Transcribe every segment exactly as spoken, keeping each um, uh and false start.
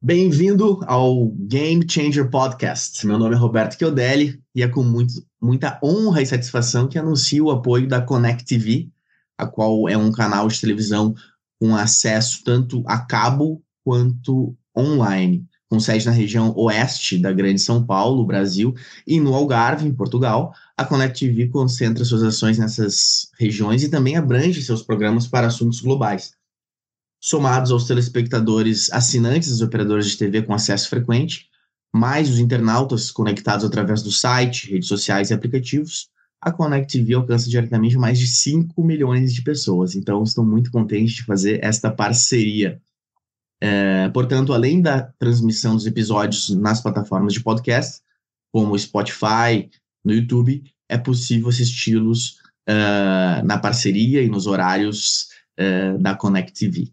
Bem-vindo ao Game Changer Podcast. Meu nome é Roberto Chiodelli e é com muito, muita honra e satisfação que anuncio o apoio da Connect T V, a qual é um canal de televisão com acesso tanto a cabo quanto online, com sede na região oeste da Grande São Paulo, Brasil, e no Algarve, em Portugal. A Connect T V concentra suas ações nessas regiões e também abrange seus programas para assuntos globais. Somados aos telespectadores assinantes dos operadores de T V com acesso frequente, mais os internautas conectados através do site, redes sociais e aplicativos, a Connect T V alcança diretamente mais de cinco milhões de pessoas. Então, estou muito contente de fazer esta parceria. É, portanto, além da transmissão dos episódios nas plataformas de podcast, como o Spotify, no YouTube, é possível assisti-los uh, na parceria e nos horários uh, da Connect T V.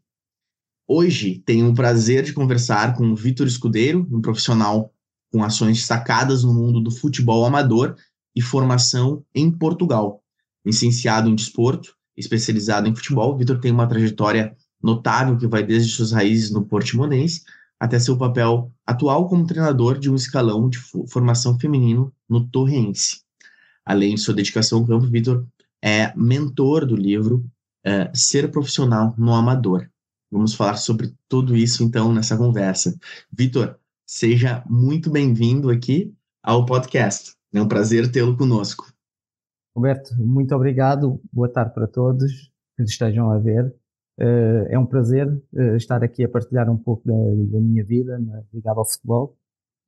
Hoje tenho o prazer de conversar com o Vitor Escudeiro, um profissional com ações destacadas no mundo do futebol amador e formação em Portugal. Licenciado em desporto, especializado em futebol, Vitor tem uma trajetória notável que vai desde suas raízes no Portimonense até seu papel atual como treinador de um escalão de formação feminino no Torrense. Além de sua dedicação ao campo, Vitor é mentor do livro é, Ser Profissional no Amador. Vamos falar sobre tudo isso, então, nessa conversa. Vitor, seja muito bem-vindo aqui ao podcast. É um prazer tê-lo conosco. Roberto, muito obrigado. Boa tarde para todos que estejam a ver. É um prazer estar aqui a partilhar um pouco da, da minha vida ligada ao futebol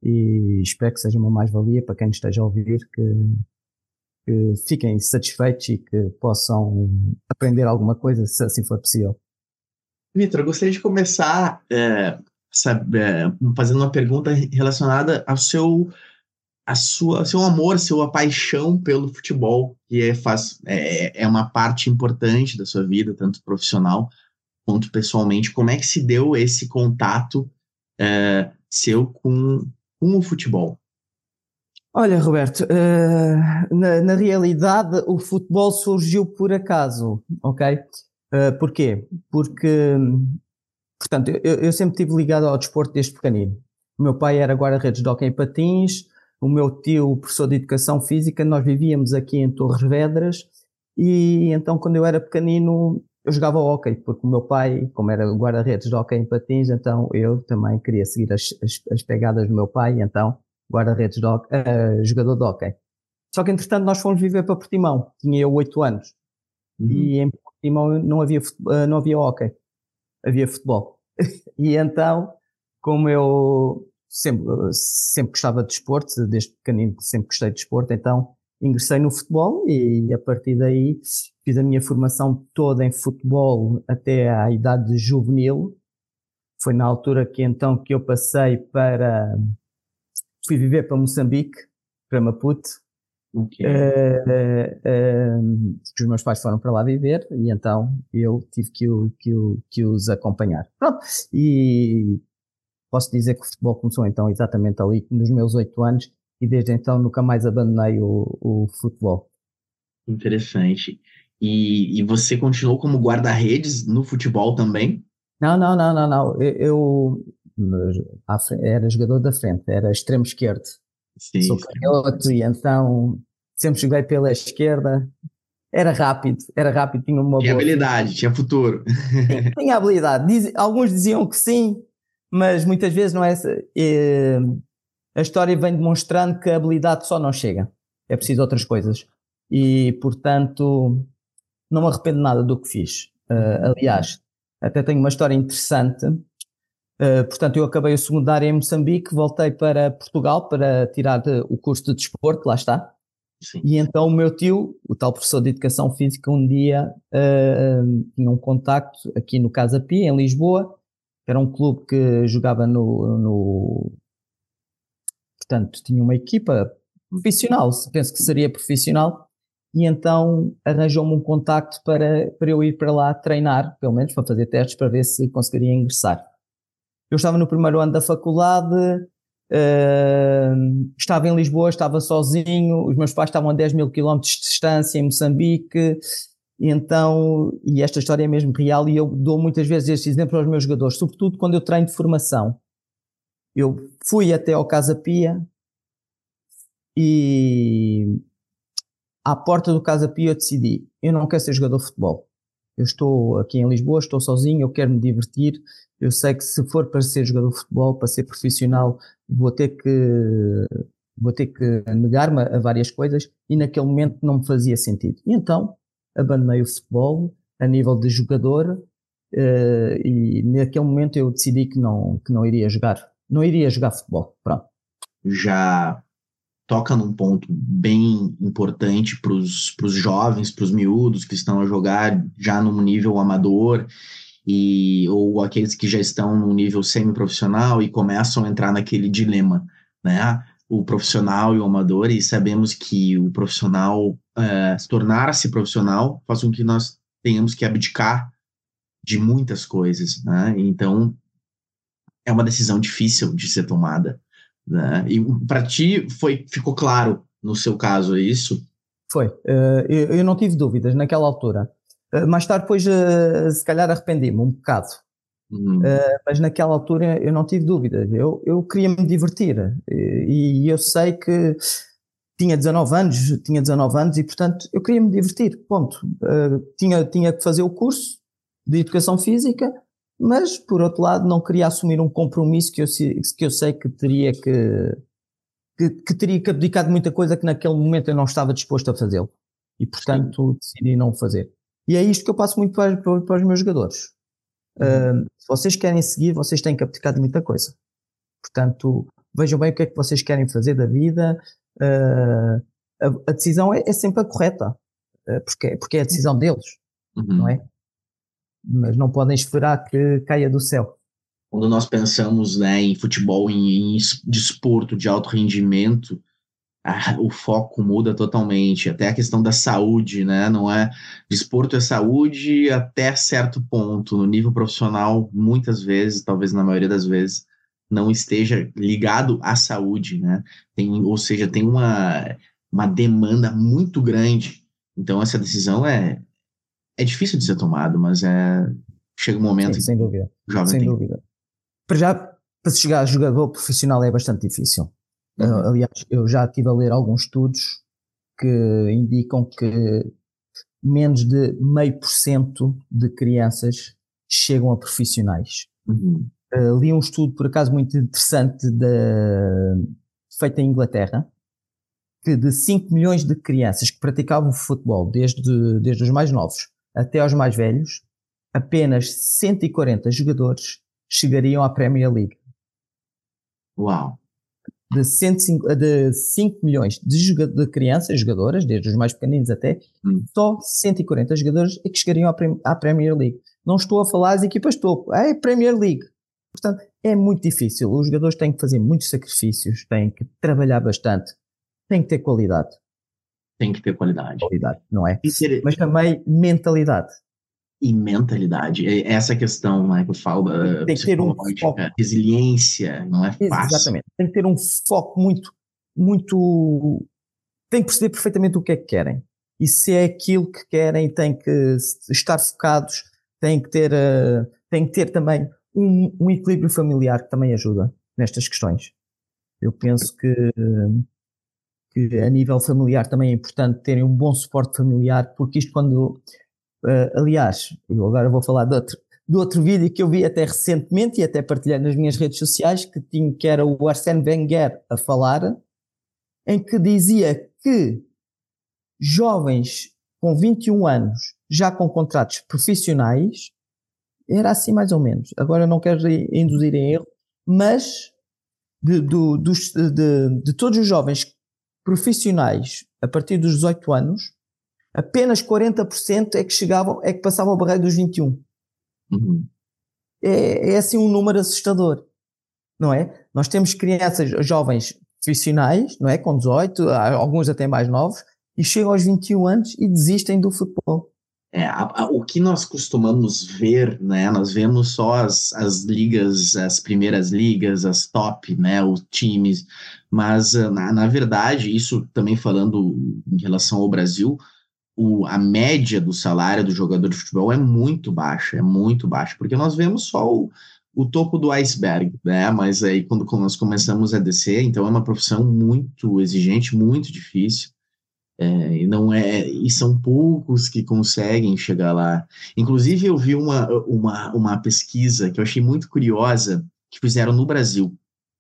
e espero que seja uma mais-valia para quem esteja a ouvir, que, que fiquem satisfeitos e que possam aprender alguma coisa, se assim for possível. Vitor, eu gostaria de começar é, sabe, é, fazendo uma pergunta relacionada ao seu, a sua, seu amor, sua paixão pelo futebol, que é, faz, é, é uma parte importante da sua vida, tanto profissional quanto pessoalmente. Como é que se deu esse contato é, seu com, com o futebol? Olha, Roberto, uh, na, na realidade o futebol surgiu por acaso, ok? Uh, porquê? Porque, portanto, eu, eu sempre estive ligado ao desporto desde pequenino. O meu pai era guarda-redes de hóquei em patins, o meu tio, professor de educação física. Nós vivíamos aqui em Torres Vedras e então quando eu era pequenino eu jogava hóquei, porque o meu pai, como era guarda-redes de hóquei em patins, então eu também queria seguir as, as, as pegadas do meu pai, então guarda-redes de hóquei, uh, jogador de hóquei. Só que entretanto nós fomos viver para Portimão, tinha eu oito anos. Uhum. E em Portimão não havia, não havia hóquei, havia futebol. E então, como eu sempre, sempre gostava de desporto, desde pequenino sempre gostei de desporto, então ingressei no futebol e a partir daí fiz a minha formação toda em futebol até à idade juvenil. Foi na altura que então que eu passei para, fui viver para Moçambique, para Maputo. Okay. Uh, uh, uh, os meus pais foram para lá viver e então eu tive que, o, que, o, que os acompanhar. Pronto, e posso dizer que o futebol começou então exatamente ali nos meus oito anos e desde então nunca mais abandonei o, o futebol. Interessante. E, e você continuou como guarda-redes no futebol também? Não, não, não, não, não. Eu, eu era jogador da frente, era extremo esquerdo. Sim, sou canhoto e então sempre joguei pela esquerda. Era rápido, era rápido, tinha uma tinha boa... Tinha habilidade, tinha futuro. Sim, tinha habilidade. Diz, alguns diziam que sim, mas muitas vezes não é... é a história vem demonstrando que a habilidade só não chega. É preciso outras coisas. E, portanto, não me arrependo nada do que fiz. Uh, aliás, até tenho uma história interessante. Uh, portanto, eu acabei o secundário em Moçambique, voltei para Portugal para tirar o curso de desporto, lá está. Sim. E então o meu tio, o tal professor de educação física, um dia uh, tinha um contacto aqui no Casa Pia, em Lisboa, que era um clube que jogava no, no... Portanto, tinha uma equipa profissional, penso que seria profissional, e então arranjou-me um contacto para, para eu ir para lá treinar, pelo menos para fazer testes, para ver se conseguiria ingressar. Eu estava no primeiro ano da faculdade, uh, estava em Lisboa, estava sozinho, os meus pais estavam a dez mil quilómetros de distância em Moçambique, e então, e esta história é mesmo real e eu dou muitas vezes este exemplo aos meus jogadores, sobretudo quando eu treino de formação. Eu fui até ao Casa Pia e à porta do Casa Pia eu decidi, eu não quero ser jogador de futebol. Eu estou aqui em Lisboa, estou sozinho, eu quero me divertir. Eu sei que se for para ser jogador de futebol, para ser profissional, vou ter que, vou ter que negar-me a várias coisas e naquele momento não me fazia sentido. E então abandonei o futebol a nível de jogador uh, e naquele momento eu decidi que não, que não iria jogar. Não iria jogar futebol. Pronto. Já toca num ponto bem importante para os jovens, para os miúdos que estão a jogar já num nível amador, e, ou aqueles que já estão no nível semi-profissional e começam a entrar naquele dilema, né? O profissional e o amador, e sabemos que o profissional, uh, se tornar-se profissional, faz com que nós tenhamos que abdicar de muitas coisas, né? Então, é uma decisão difícil de ser tomada, né? E para ti foi, ficou claro no seu caso isso? Foi, uh, eu, eu não tive dúvidas naquela altura. Uh, mais tarde depois uh, se calhar arrependi-me um bocado, uhum. uh, mas naquela altura eu não tive dúvidas, eu, eu queria me divertir e, e eu sei que tinha dezanove anos, tinha dezanove anos e portanto eu queria me divertir, ponto. Uh, tinha, tinha que fazer o curso de Educação Física, mas por outro lado não queria assumir um compromisso que eu, que eu sei que teria que, que, que teria que abdicar de muita coisa que naquele momento eu não estava disposto a fazê-lo. E portanto Sim. decidi não fazer. E é isto que eu passo muito para, para, para os meus jogadores. Uhum. Uh, se vocês querem seguir, vocês têm que abdicar de muita coisa. Portanto, vejam bem o que é que vocês querem fazer da vida. Uh, a, a decisão é, é sempre a correta, uh, porque, porque é a decisão deles, uhum. não é? Mas não podem esperar que caia do céu. Quando nós pensamos, né, em futebol, em, em desporto de alto rendimento, ah, o foco muda totalmente. Até a questão da saúde, né? Não é desporto é saúde até certo ponto. No nível profissional, muitas vezes, talvez na maioria das vezes, não esteja ligado à saúde, né? Tem, ou seja, tem uma, uma demanda muito grande. Então essa decisão é É difícil de ser tomado, mas é chega um momento Sim, sem dúvida. O jovem sem tem... dúvida. Para já, para se chegar a jogador profissional é bastante difícil. Uhum. Uh, aliás, eu já estive a ler alguns estudos que indicam que menos de meio por cento de crianças chegam a profissionais. Uhum. Uh, li um estudo, por acaso, muito interessante de, feito em Inglaterra, que de cinco milhões de crianças que praticavam futebol, desde, desde os mais novos até aos mais velhos, apenas cento e quarenta jogadores chegariam à Premier League. Uau! De, cento e cinco, de cinco milhões de, joga- de crianças, jogadoras, desde os mais pequeninos até, hum. só cento e quarenta jogadores é que chegariam à, Prem- à Premier League. Não estou a falar das equipas topo, é Premier League. Portanto, é muito difícil. Os jogadores têm que fazer muitos sacrifícios, têm que trabalhar bastante, têm que ter qualidade. Tem que ter qualidade. Qualidade, não é? Ter... Mas também mentalidade. E mentalidade. Essa questão, né, que eu falo da tem que ter um foco. Resiliência, não é fácil. Exatamente. Tem que ter um foco muito, muito... Tem que perceber perfeitamente o que é que querem. E se é aquilo que querem, tem que estar focados, tem que ter, uh, tem que ter também um, um equilíbrio familiar que também ajuda nestas questões. Eu penso que... Uh, que a nível familiar também é importante terem um bom suporte familiar, porque isto quando, uh, aliás, eu agora vou falar de outro, de outro vídeo que eu vi até recentemente e até partilhei nas minhas redes sociais, que, tinha, que era o Arsène Wenger a falar, em que dizia que jovens com vinte e um anos, já com contratos profissionais, era assim mais ou menos, agora não quero induzir em erro, mas de, de, de, de, de todos os jovens profissionais a partir dos dezoito anos, apenas quarenta por cento é que chegavam, é que passavam a barreira dos vinte e um. Uhum. É, é assim um número assustador, não é? Nós temos crianças, jovens profissionais, não é? Com dezoito, alguns até mais novos, e chegam aos vinte e um anos e desistem do futebol. É, a, a, o que nós costumamos ver, né? Nós vemos só as, as ligas, as primeiras ligas, as top, né? Os times, mas na, na verdade, isso também falando em relação ao Brasil, o, a média do salário do jogador de futebol é muito baixa, é muito baixa, porque nós vemos só o, o topo do iceberg, né? Mas aí quando nós começamos a descer, então é uma profissão muito exigente, muito difícil. É, e não é, e são poucos que conseguem chegar lá. Inclusive, eu vi uma, uma, uma pesquisa que eu achei muito curiosa, que fizeram no Brasil,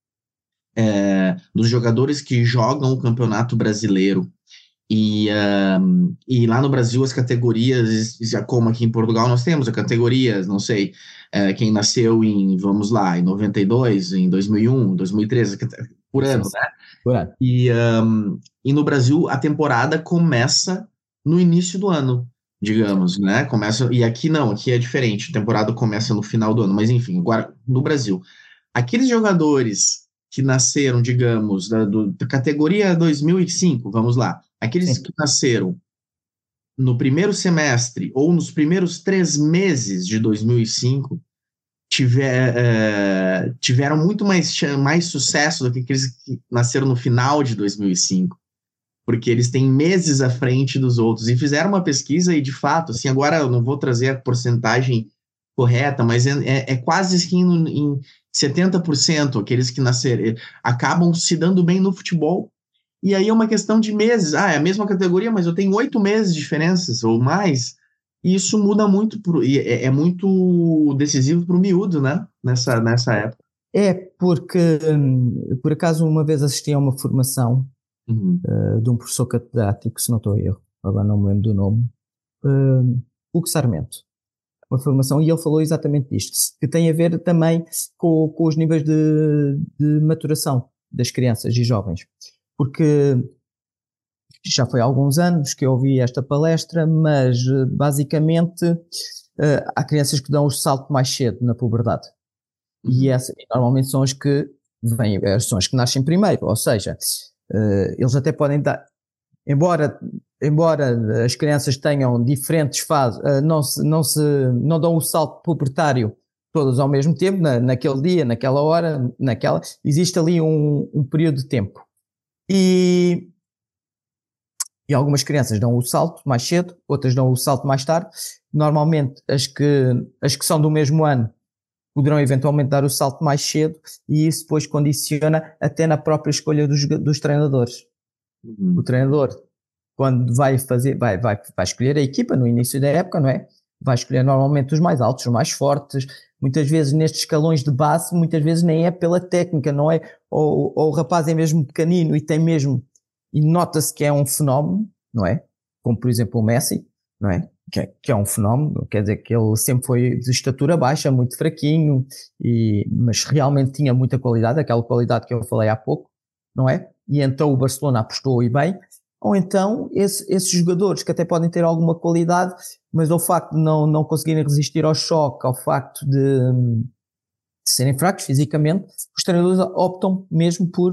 é, dos jogadores que jogam o Campeonato Brasileiro. E, um, e lá no Brasil as categorias, já como aqui em Portugal nós temos as categorias, não sei, é, quem nasceu em, vamos lá, em noventa e dois, em dois mil e um, dois mil e treze, por Sim, ano, sim. né? Por ano. E, um, e no Brasil a temporada começa no início do ano, digamos, né? Começa, e aqui não, aqui é diferente, a temporada começa no final do ano, mas enfim, agora no Brasil. Aqueles jogadores que nasceram, digamos, da, do- da categoria dois mil e cinco, vamos lá, aqueles Sim. que nasceram no primeiro semestre ou nos primeiros três meses de dois mil e cinco tiver, eh, tiveram muito mais, chan- mais sucesso do que aqueles que nasceram no final de dois mil e cinco, porque eles têm meses à frente dos outros. E fizeram uma pesquisa e, de fato, assim, agora eu não vou trazer a porcentagem correta, mas é, é, é quase assim no- em setenta por cento aqueles que nasceram, eh, acabam se dando bem no futebol. E aí é uma questão de meses. Ah, é a mesma categoria, mas eu tenho oito meses de diferenças ou mais. E isso muda muito, pro, e é, é muito decisivo para o miúdo, né? Nessa, nessa época. É porque, hum, por acaso, uma vez assisti a uma formação Uhum. uh, de um professor catedrático, se não estou a erro, agora não me lembro do nome, uh, Hugo Sarmento, uma formação, e ele falou exatamente disto, que tem a ver também com, com os níveis de, de maturação das crianças e jovens, porque já foi há alguns anos que eu ouvi esta palestra, mas uh, basicamente uh, há crianças que dão o salto mais cedo na puberdade. E, Uhum. essa, e normalmente são as que vêm, são as que nascem primeiro, ou seja, uh, eles até podem dar, embora, embora as crianças tenham diferentes fases, uh, não, se, não, se, não dão o salto pubertário todas ao mesmo tempo, na, naquele dia, naquela hora, naquela, existe ali um, um período de tempo. E, e algumas crianças dão o salto mais cedo, outras dão o salto mais tarde. Normalmente as que, as que são do mesmo ano poderão eventualmente dar o salto mais cedo, e isso depois condiciona até na própria escolha dos, dos treinadores. O Uhum. treinador, quando vai fazer, vai, vai, vai escolher a equipa no início da época, não é? Vai escolher normalmente os mais altos, os mais fortes, muitas vezes nestes escalões de base, muitas vezes nem é pela técnica, não é? Ou, ou o rapaz é mesmo pequenino e tem mesmo, e nota-se que é um fenómeno, não é? Como por exemplo o Messi, não é? Que é, que é um fenómeno, quer dizer que ele sempre foi de estatura baixa, muito fraquinho, e, mas realmente tinha muita qualidade, aquela qualidade que eu falei há pouco, não é? E então o Barcelona apostou e bem. Ou então esse, esses jogadores que até podem ter alguma qualidade, mas ao facto de não, não conseguirem resistir ao choque, ao facto de, de serem fracos fisicamente, os treinadores optam mesmo por,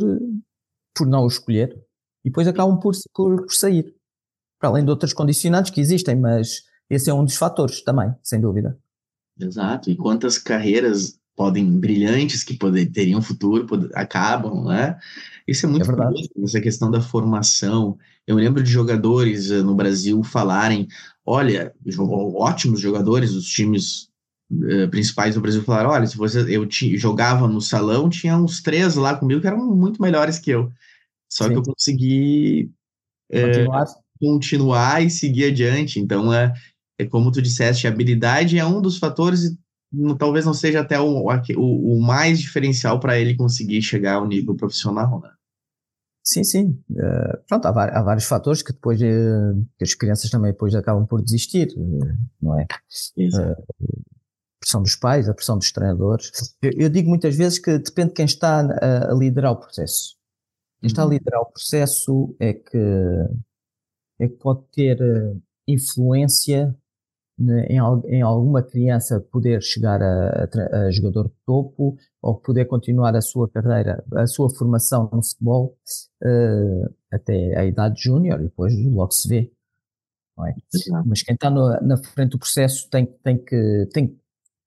por não o escolher, e depois acabam por, por, por sair. Para além de outros condicionantes que existem, mas esse é um dos fatores também, sem dúvida. Exato. E quantas carreiras podem, brilhantes, que poder, teriam futuro, pod- acabam, né? Isso é É muito verdade. curioso, essa questão da formação. Eu lembro de jogadores eh, no Brasil falarem, olha, jo- ótimos jogadores, os times eh, principais do Brasil falaram, olha, se você, eu ti- jogava no salão, tinha uns três lá comigo que eram muito melhores que eu. Só que eu Sim. consegui Continuar. continuar e seguir adiante. Então, é, é como tu disseste, a habilidade é um dos fatores, e não- talvez não seja até o, o, o mais diferencial para ele conseguir chegar ao nível profissional, né? Sim, sim. Uh, pronto, há, há, vários fatores que depois uh, que as crianças também depois acabam por desistir, uh, não é? Uh, Exato. a pressão dos pais, a pressão dos treinadores. Eu, eu digo muitas vezes que depende de quem está a, a liderar o processo. Quem está a Uhum. liderar o processo é que, é que pode ter uh, influência, né, em, em alguma criança poder chegar a, a, a jogador de topo, ou poder continuar a sua carreira, a sua formação no futebol uh, até a idade júnior, e depois logo se vê, não é? Exato. Mas quem está no, na frente do processo tem, tem, que, tem,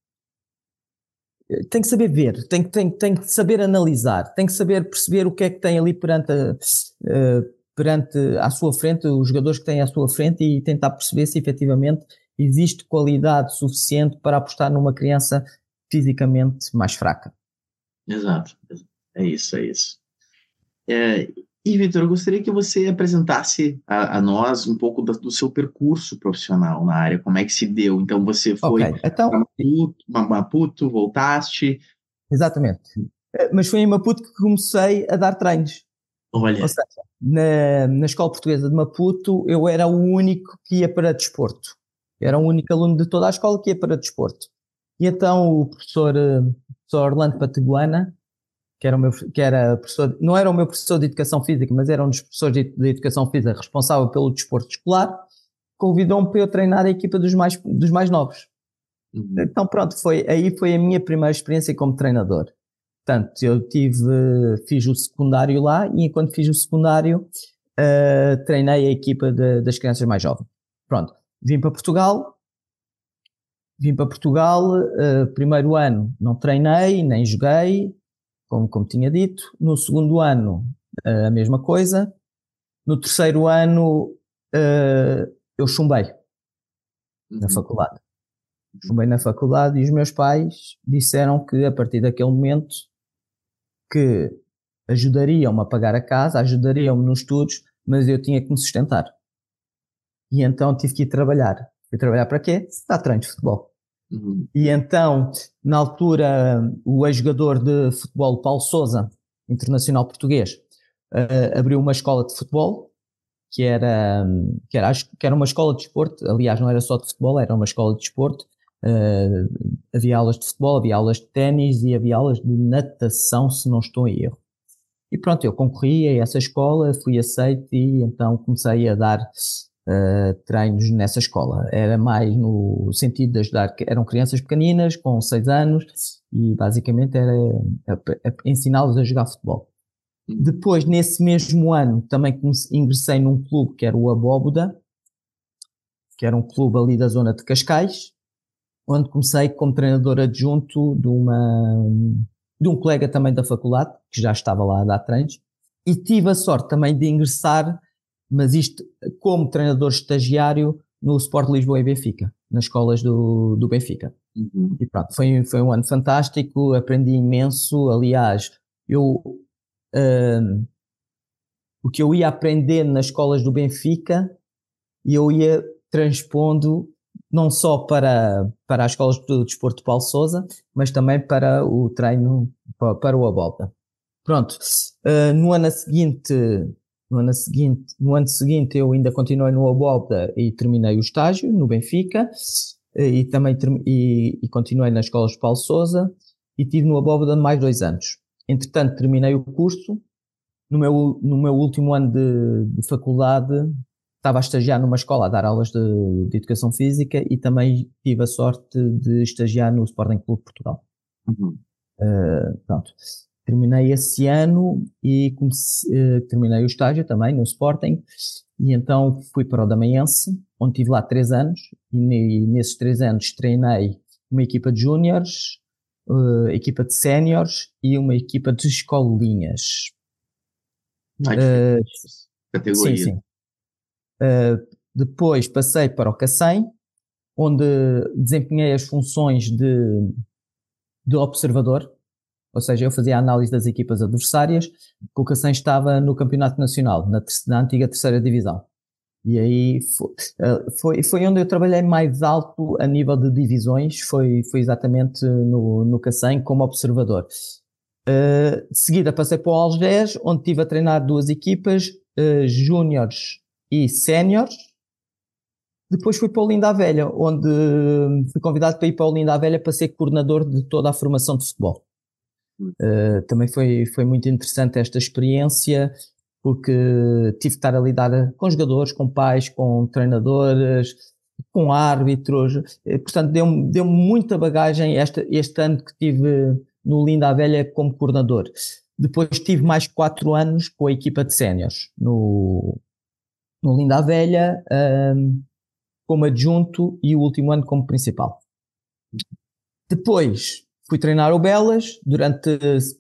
tem que saber ver, tem, tem, tem que saber analisar, tem que saber perceber o que é que tem ali perante, a, uh, perante à sua frente, os jogadores que têm à sua frente, e tentar perceber se efetivamente existe qualidade suficiente para apostar numa criança fisicamente mais fraca. Exato, é isso, é isso. É, e, Vitor, eu gostaria que você apresentasse a, a nós um pouco do, do seu percurso profissional na área, como é que se deu. Então, você Ok, foi então, para Maputo, Maputo, voltaste. exatamente. Eh, Mas foi em Maputo que comecei a dar treinos. Ou Olha, seja, na, na Escola Portuguesa de Maputo, eu era o único que ia para desporto. Eu era o único aluno de toda a escola que ia para desporto. E então o professor, eh, professor Orlando Pataguana, que era o meu, que era professor, não era o meu professor de Educação Física, mas era um dos professores de, de Educação Física responsável pelo desporto escolar, convidou-me para eu treinar a equipa dos mais, dos mais novos. uhum, Então pronto, foi, aí foi a minha primeira experiência como treinador. Portanto, eu tive, fiz o secundário lá e enquanto fiz o secundário, uh, treinei a equipa de, das crianças mais jovens. Pronto, vim para Portugal, vim para Portugal, uh, primeiro ano não treinei, nem joguei, como, como tinha dito. No segundo ano, uh, a mesma coisa. No terceiro ano, uh, eu chumbei na uhum, faculdade. Chumbei na faculdade e os meus pais disseram que a partir daquele momento que ajudariam-me a pagar a casa, ajudariam-me nos estudos, mas eu tinha que me sustentar. E então tive que ir trabalhar. Fui trabalhar para quê? Dar treino de futebol. uhum, E então, na altura, o ex-jogador de futebol, Paulo Sousa, internacional português, uh, abriu uma escola de futebol, que era, que, era, que era uma escola de desporto. Aliás, não era só de futebol, era uma escola de desporto. Uh, havia aulas de futebol, havia aulas de ténis e havia aulas de natação, se não estou em erro. E pronto, eu concorri a essa escola, fui aceito e então comecei a dar uh, treinos nessa escola. Era mais no sentido de ajudar, eram crianças pequeninas, com seis anos, e basicamente era ensiná-los a jogar futebol. uhum. Depois, nesse mesmo ano, também comecei, ingressei num clube que era o Abóboda, que era um clube ali da zona de Cascais, onde comecei como treinador adjunto de uma... de um colega também da faculdade, que já estava lá a dar treinos, e tive a sorte também de ingressar, mas isto como treinador estagiário no Sport Lisboa e Benfica, nas escolas do, do Benfica. Uhum. E pronto, foi, foi um ano fantástico, aprendi imenso, aliás, eu, um, o que eu ia aprender nas escolas do Benfica, eu ia transpondo não só para, para as escolas do desporto de Paulo Sousa, mas também para o treino, para, para o Abolta. Pronto, uh, no ano seguinte, no ano seguinte, no ano seguinte eu ainda continuei no Abolta e terminei o estágio no Benfica, uh, e também e, e continuei nas escolas de Paulo Sousa e tive no Abolta mais dois anos. Entretanto, terminei o curso. No meu, no meu último ano de, de faculdade, estava a estagiar numa escola a dar aulas de, de Educação Física e também tive a sorte de estagiar no Sporting Clube Portugal. Uhum. Uh, pronto. Terminei esse ano e comecei, uh, terminei o estágio também no Sporting e então fui para o Damaense, onde tive lá três anos e, ne, nesses três anos treinei uma equipa de júniores, uh, equipa de séniores e uma equipa de escolinhas. Ah, Uh, sim, categoria. sim. Uh, depois passei para o Cacém, onde desempenhei as funções de, de observador, ou seja, eu fazia a análise das equipas adversárias, porque o Cacém estava no Campeonato Nacional, na, na antiga terceira divisão. E aí foi, foi, foi onde eu trabalhei mais alto a nível de divisões, foi, foi exatamente no, no Cacém como observador. Uh, de seguida passei para o Algés, onde estive a treinar duas equipas, uh, júniores e séniores. Depois fui para o Linda a Velha, onde fui convidado para ir para o Linda a Velha para ser coordenador de toda a formação de futebol. Uh, também foi, foi muito interessante esta experiência, porque tive que estar a lidar com jogadores, com pais, com treinadores, com árbitros. Portanto, deu-me deu muita bagagem este, este ano que tive no Linda a Velha como coordenador. Depois tive mais quatro anos com a equipa de séniores no, no Linda a Velha, um, como adjunto e o último ano como principal. Depois fui treinar o Belas durante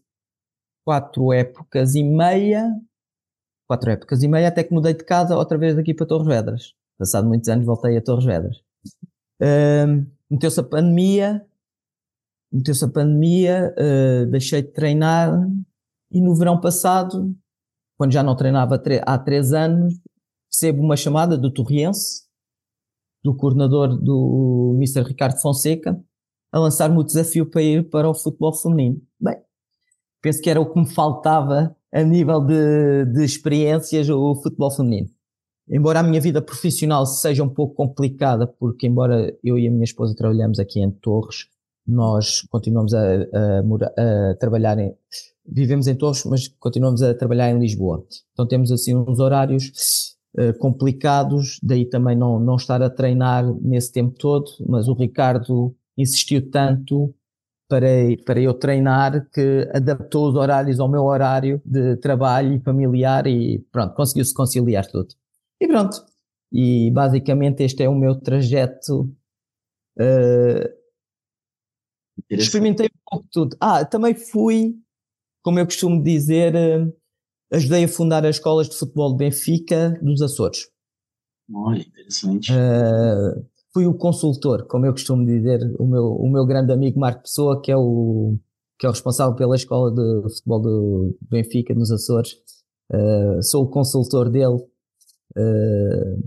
quatro épocas e meia, quatro épocas e meia, até que mudei de casa outra vez daqui para Torres Vedras. Passado muitos anos voltei a Torres Vedras. Um, meteu-se a pandemia meteu-se a pandemia, uh, deixei de treinar e no verão passado, quando já não treinava há três anos, recebo uma chamada do Torriense, do coordenador do mister Ricardo Fonseca, a lançar-me o desafio para ir para o futebol feminino. Bem, penso que era o que me faltava a nível de, de experiências, o futebol feminino. Embora a minha vida profissional seja um pouco complicada, porque embora eu e a minha esposa trabalhamos aqui em Torres, nós continuamos a, a, morar, a trabalhar em, vivemos em Torres, mas continuamos a trabalhar em Lisboa. Então temos assim uns horários uh, complicados, daí também não, não estar a treinar nesse tempo todo, mas o Ricardo insistiu tanto para, para eu treinar que adaptou os horários ao meu horário de trabalho e familiar e pronto, conseguiu-se conciliar tudo. E pronto, e basicamente este é o meu trajeto. Uh, experimentei um pouco tudo. Ah, também fui, como eu costumo dizer, uh, ajudei a fundar as escolas de futebol de Benfica dos Açores. Olha, interessante. Uh, fui o consultor, como eu costumo dizer, o meu, o meu grande amigo Marco Pessoa, que é o, que é o responsável pela escola de futebol do Benfica nos Açores. Uh, sou o consultor dele. Uh,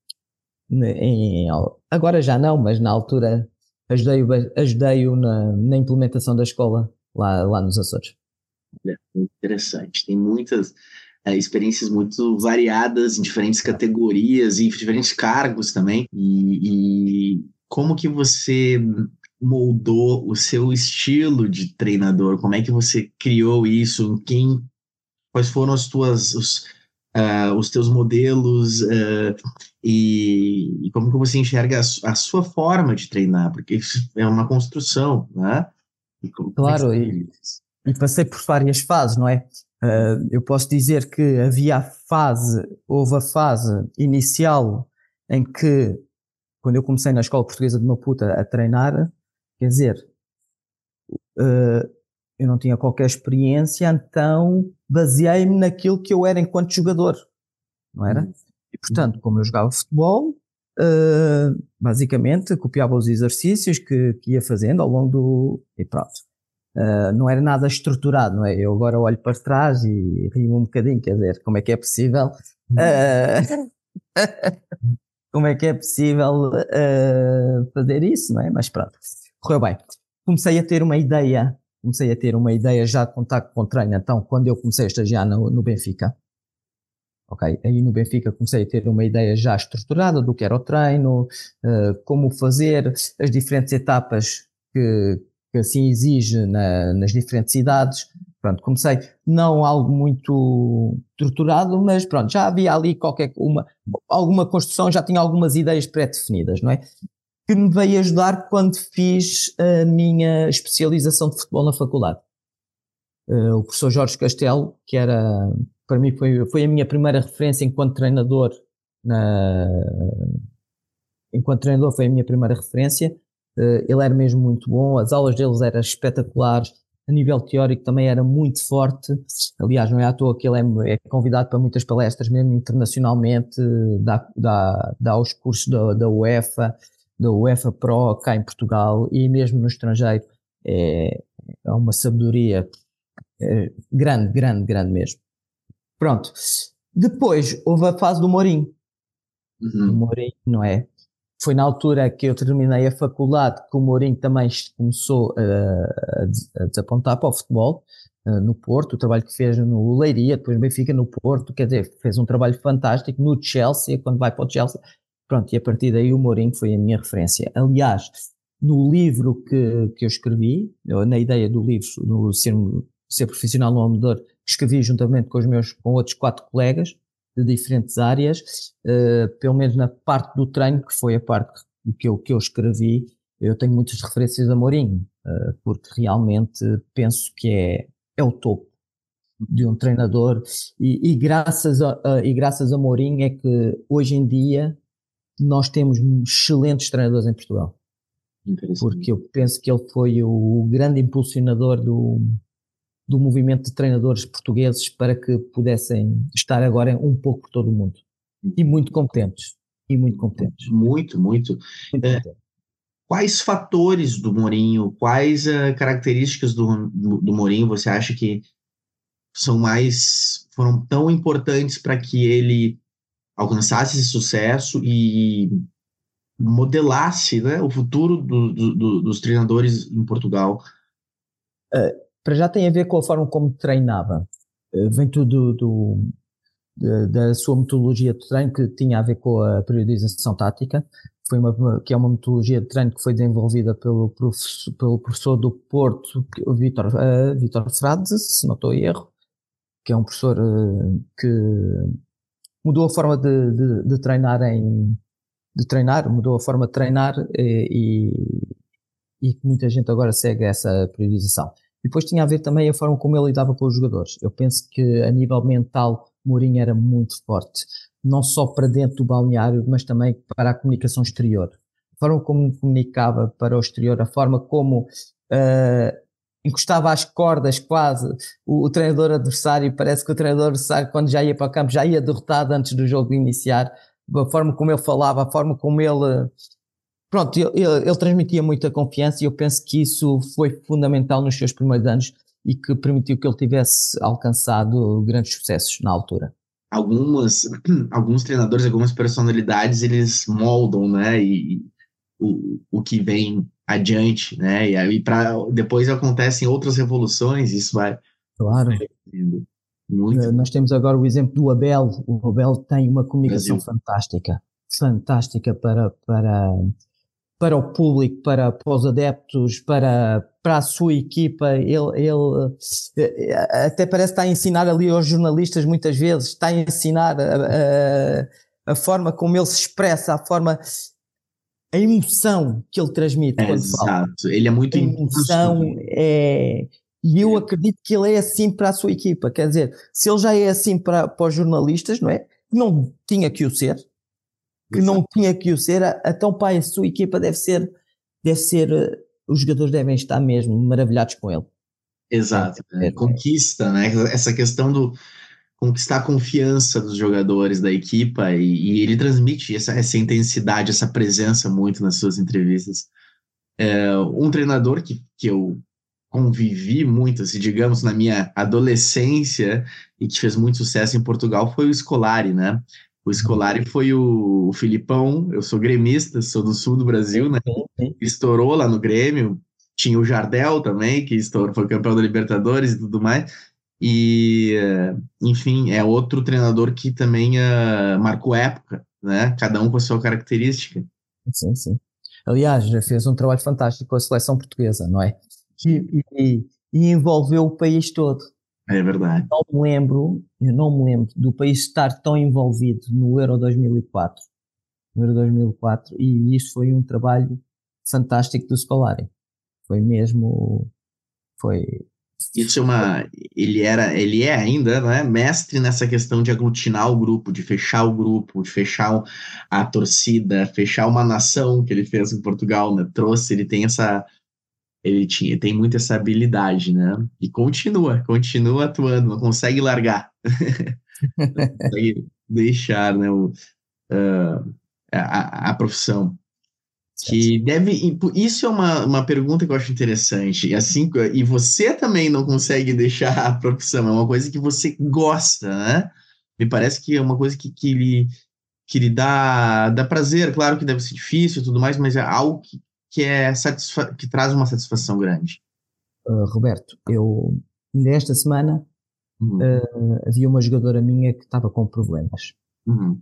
em, agora já não, mas na altura ajudei-o, ajudei-o na, na implementação da escola lá, lá nos Açores. É, interessante, tem muitas é, experiências muito variadas em diferentes categorias e diferentes cargos também, e, e como que você moldou o seu estilo de treinador, como é que você criou isso, quem, quais foram as tuas, os, Uh, os teus modelos uh, e, e como que você enxerga a, a sua forma de treinar, porque isso é uma construção, né? E como, claro, como é e, e passei por várias fases, não é? Uh, eu posso dizer que havia a fase, houve a fase inicial em que, quando eu comecei na Escola Portuguesa de Maputo a treinar, quer dizer, uh, eu não tinha qualquer experiência, então baseei-me naquilo que eu era enquanto jogador, não era? E portanto, como eu jogava futebol, uh, basicamente copiava os exercícios que, que ia fazendo ao longo do... e pronto. Uh, não era nada estruturado, não é? Eu agora olho para trás e rio um bocadinho, quer dizer, como é que é possível... Uh, como é que é possível uh, fazer isso, não é? Mas pronto, correu bem. Comecei a ter uma ideia comecei a ter uma ideia já de contacto com o treino, então, quando eu comecei a estagiar no, no Benfica, ok, aí no Benfica comecei a ter uma ideia já estruturada do que era o treino, uh, como fazer, as diferentes etapas que, que assim exige na, nas diferentes idades. Pronto, comecei não algo muito estruturado, mas pronto, já havia ali qualquer uma, alguma construção, já tinha algumas ideias pré-definidas, não é? Que me veio ajudar quando fiz a minha especialização de futebol na faculdade. Uh, o professor Jorge Castelo, que era, para mim foi, foi a minha primeira referência enquanto treinador, na, enquanto treinador foi a minha primeira referência, uh, ele era mesmo muito bom, as aulas deles eram espetaculares, a nível teórico também era muito forte, aliás não é à toa que ele é, é convidado para muitas palestras, mesmo internacionalmente, dá, dá, dá os cursos da, da UEFA, da UEFA Pro cá em Portugal e mesmo no estrangeiro, é, é uma sabedoria é, grande, grande, grande mesmo. Pronto. Depois houve a fase do Mourinho. Uhum. O Mourinho, não é? Foi na altura que eu terminei a faculdade que o Mourinho também começou a, a desapontar para o futebol, no Porto, o trabalho que fez no Leiria, depois no Benfica, no Porto, quer dizer, fez um trabalho fantástico no Chelsea, quando vai para o Chelsea. Pronto, e a partir daí o Mourinho foi a minha referência. Aliás, no livro que, que eu escrevi, na ideia do livro, no Ser, Ser Profissional no Amador, que escrevi juntamente com os meus, com outros quatro colegas de diferentes áreas, uh, pelo menos na parte do treino, que foi a parte que eu, que eu escrevi, eu tenho muitas referências a Mourinho, uh, porque realmente penso que é, é o topo de um treinador e, e, graças a, uh, e graças a Mourinho é que hoje em dia nós temos excelentes treinadores em Portugal, porque eu penso que ele foi o grande impulsionador do, do movimento de treinadores portugueses para que pudessem estar agora um pouco por todo o mundo, e muito competentes, e muito competentes. Muito, muito. muito é, competentes. quais fatores do Mourinho, quais uh, características do, do, do Mourinho você acha que são mais, foram tão importantes para que ele alcançasse esse sucesso e modelasse, né, o futuro do, do, do, dos treinadores em Portugal? Uh, para já tem a ver com a forma como treinava. Uh, vem tudo do, do, da sua metodologia de treino, que tinha a ver com a periodização tática. Foi uma, que é uma metodologia de treino que foi desenvolvida pelo professor, pelo professor do Porto, o Vítor, uh, Vítor Frades, se não estou em erro, que é um professor uh, que mudou a forma de, de, de treinar em, de treinar, mudou a forma de treinar e, e que muita gente agora segue essa periodização. E depois tinha a ver também a forma como ele lidava com os jogadores. Eu penso que a nível mental Mourinho era muito forte, não só para dentro do balneário, mas também para a comunicação exterior. A forma como comunicava para o exterior, a forma como uh, encostava às cordas quase o, o treinador adversário, parece que o treinador adversário, quando já ia para o campo, já ia derrotado antes do jogo iniciar. A forma como ele falava, a forma como ele... Pronto, ele, ele, ele transmitia muita confiança e eu penso que isso foi fundamental nos seus primeiros anos e que permitiu que ele tivesse alcançado grandes sucessos na altura. Algumas, alguns treinadores, algumas personalidades, eles moldam, né, e, e o, o que vem adiante, né, e aí pra, depois acontecem outras revoluções, isso vai... Claro. Muito. Nós temos agora o exemplo do Abel. O Abel tem uma comunicação Brasil. fantástica, fantástica para, para, para o público, para, para os adeptos, para, para a sua equipa. Ele, ele até parece estar a ensinar ali aos jornalistas muitas vezes, está a ensinar a, a, a forma como ele se expressa, a forma, a emoção que ele transmite É, quando exato. fala. Ele é muito A emoção é... E eu acredito que ele é assim para a sua equipa. Quer dizer, se ele já é assim para, para os jornalistas, não é? Que não tinha que o ser, que Exato. não tinha que o ser, então para a sua equipa deve ser, deve ser, os jogadores devem estar mesmo maravilhados com ele. Exato. É, É, conquista, né? Essa questão do conquistar a confiança dos jogadores da equipa e, e ele transmite essa, essa intensidade, essa presença muito nas suas entrevistas. É, um treinador que, que eu convivi muito, assim, digamos, na minha adolescência e que fez muito sucesso em Portugal foi o Scolari, né? O Scolari foi o, o Filipão, eu sou gremista, sou do sul do Brasil, né? sim, sim. Estourou lá no Grêmio, tinha o Jardel também, que estourou, foi campeão da Libertadores e tudo mais, e, enfim, é outro treinador que também uh, marcou época, né? Cada um com a sua característica. Sim, sim. Aliás, já fez um trabalho fantástico com a seleção portuguesa, não é? E, e, e envolveu o país todo. É verdade. Não me lembro, eu não me lembro do país estar tão envolvido no Euro dois mil e quatro, no Euro dois mil e quatro, e isso foi um trabalho fantástico do Scolari. Foi mesmo, foi... Isso é uma, ele era, ele é ainda, né, mestre nessa questão de aglutinar o grupo, de fechar o grupo, de fechar a torcida, fechar uma nação que ele fez em Portugal, né? Trouxe, ele tem essa, ele tinha, tem muito essa habilidade, né? E continua, continua atuando, não consegue largar, não consegue deixar, né, o, uh, a, a profissão. Que deve. Isso é uma, uma pergunta que eu acho interessante. E assim, e você também não consegue deixar a profissão, é uma coisa que você gosta, né? Me parece que é uma coisa que, que, lhe, que lhe dá, dá prazer. Claro que deve ser difícil e tudo mais, mas é algo que, que, é satisfa que traz uma satisfação grande. Uh, Roberto, eu ainda esta semana Uhum. uh, havia uma jogadora minha que estava com problemas. Uhum.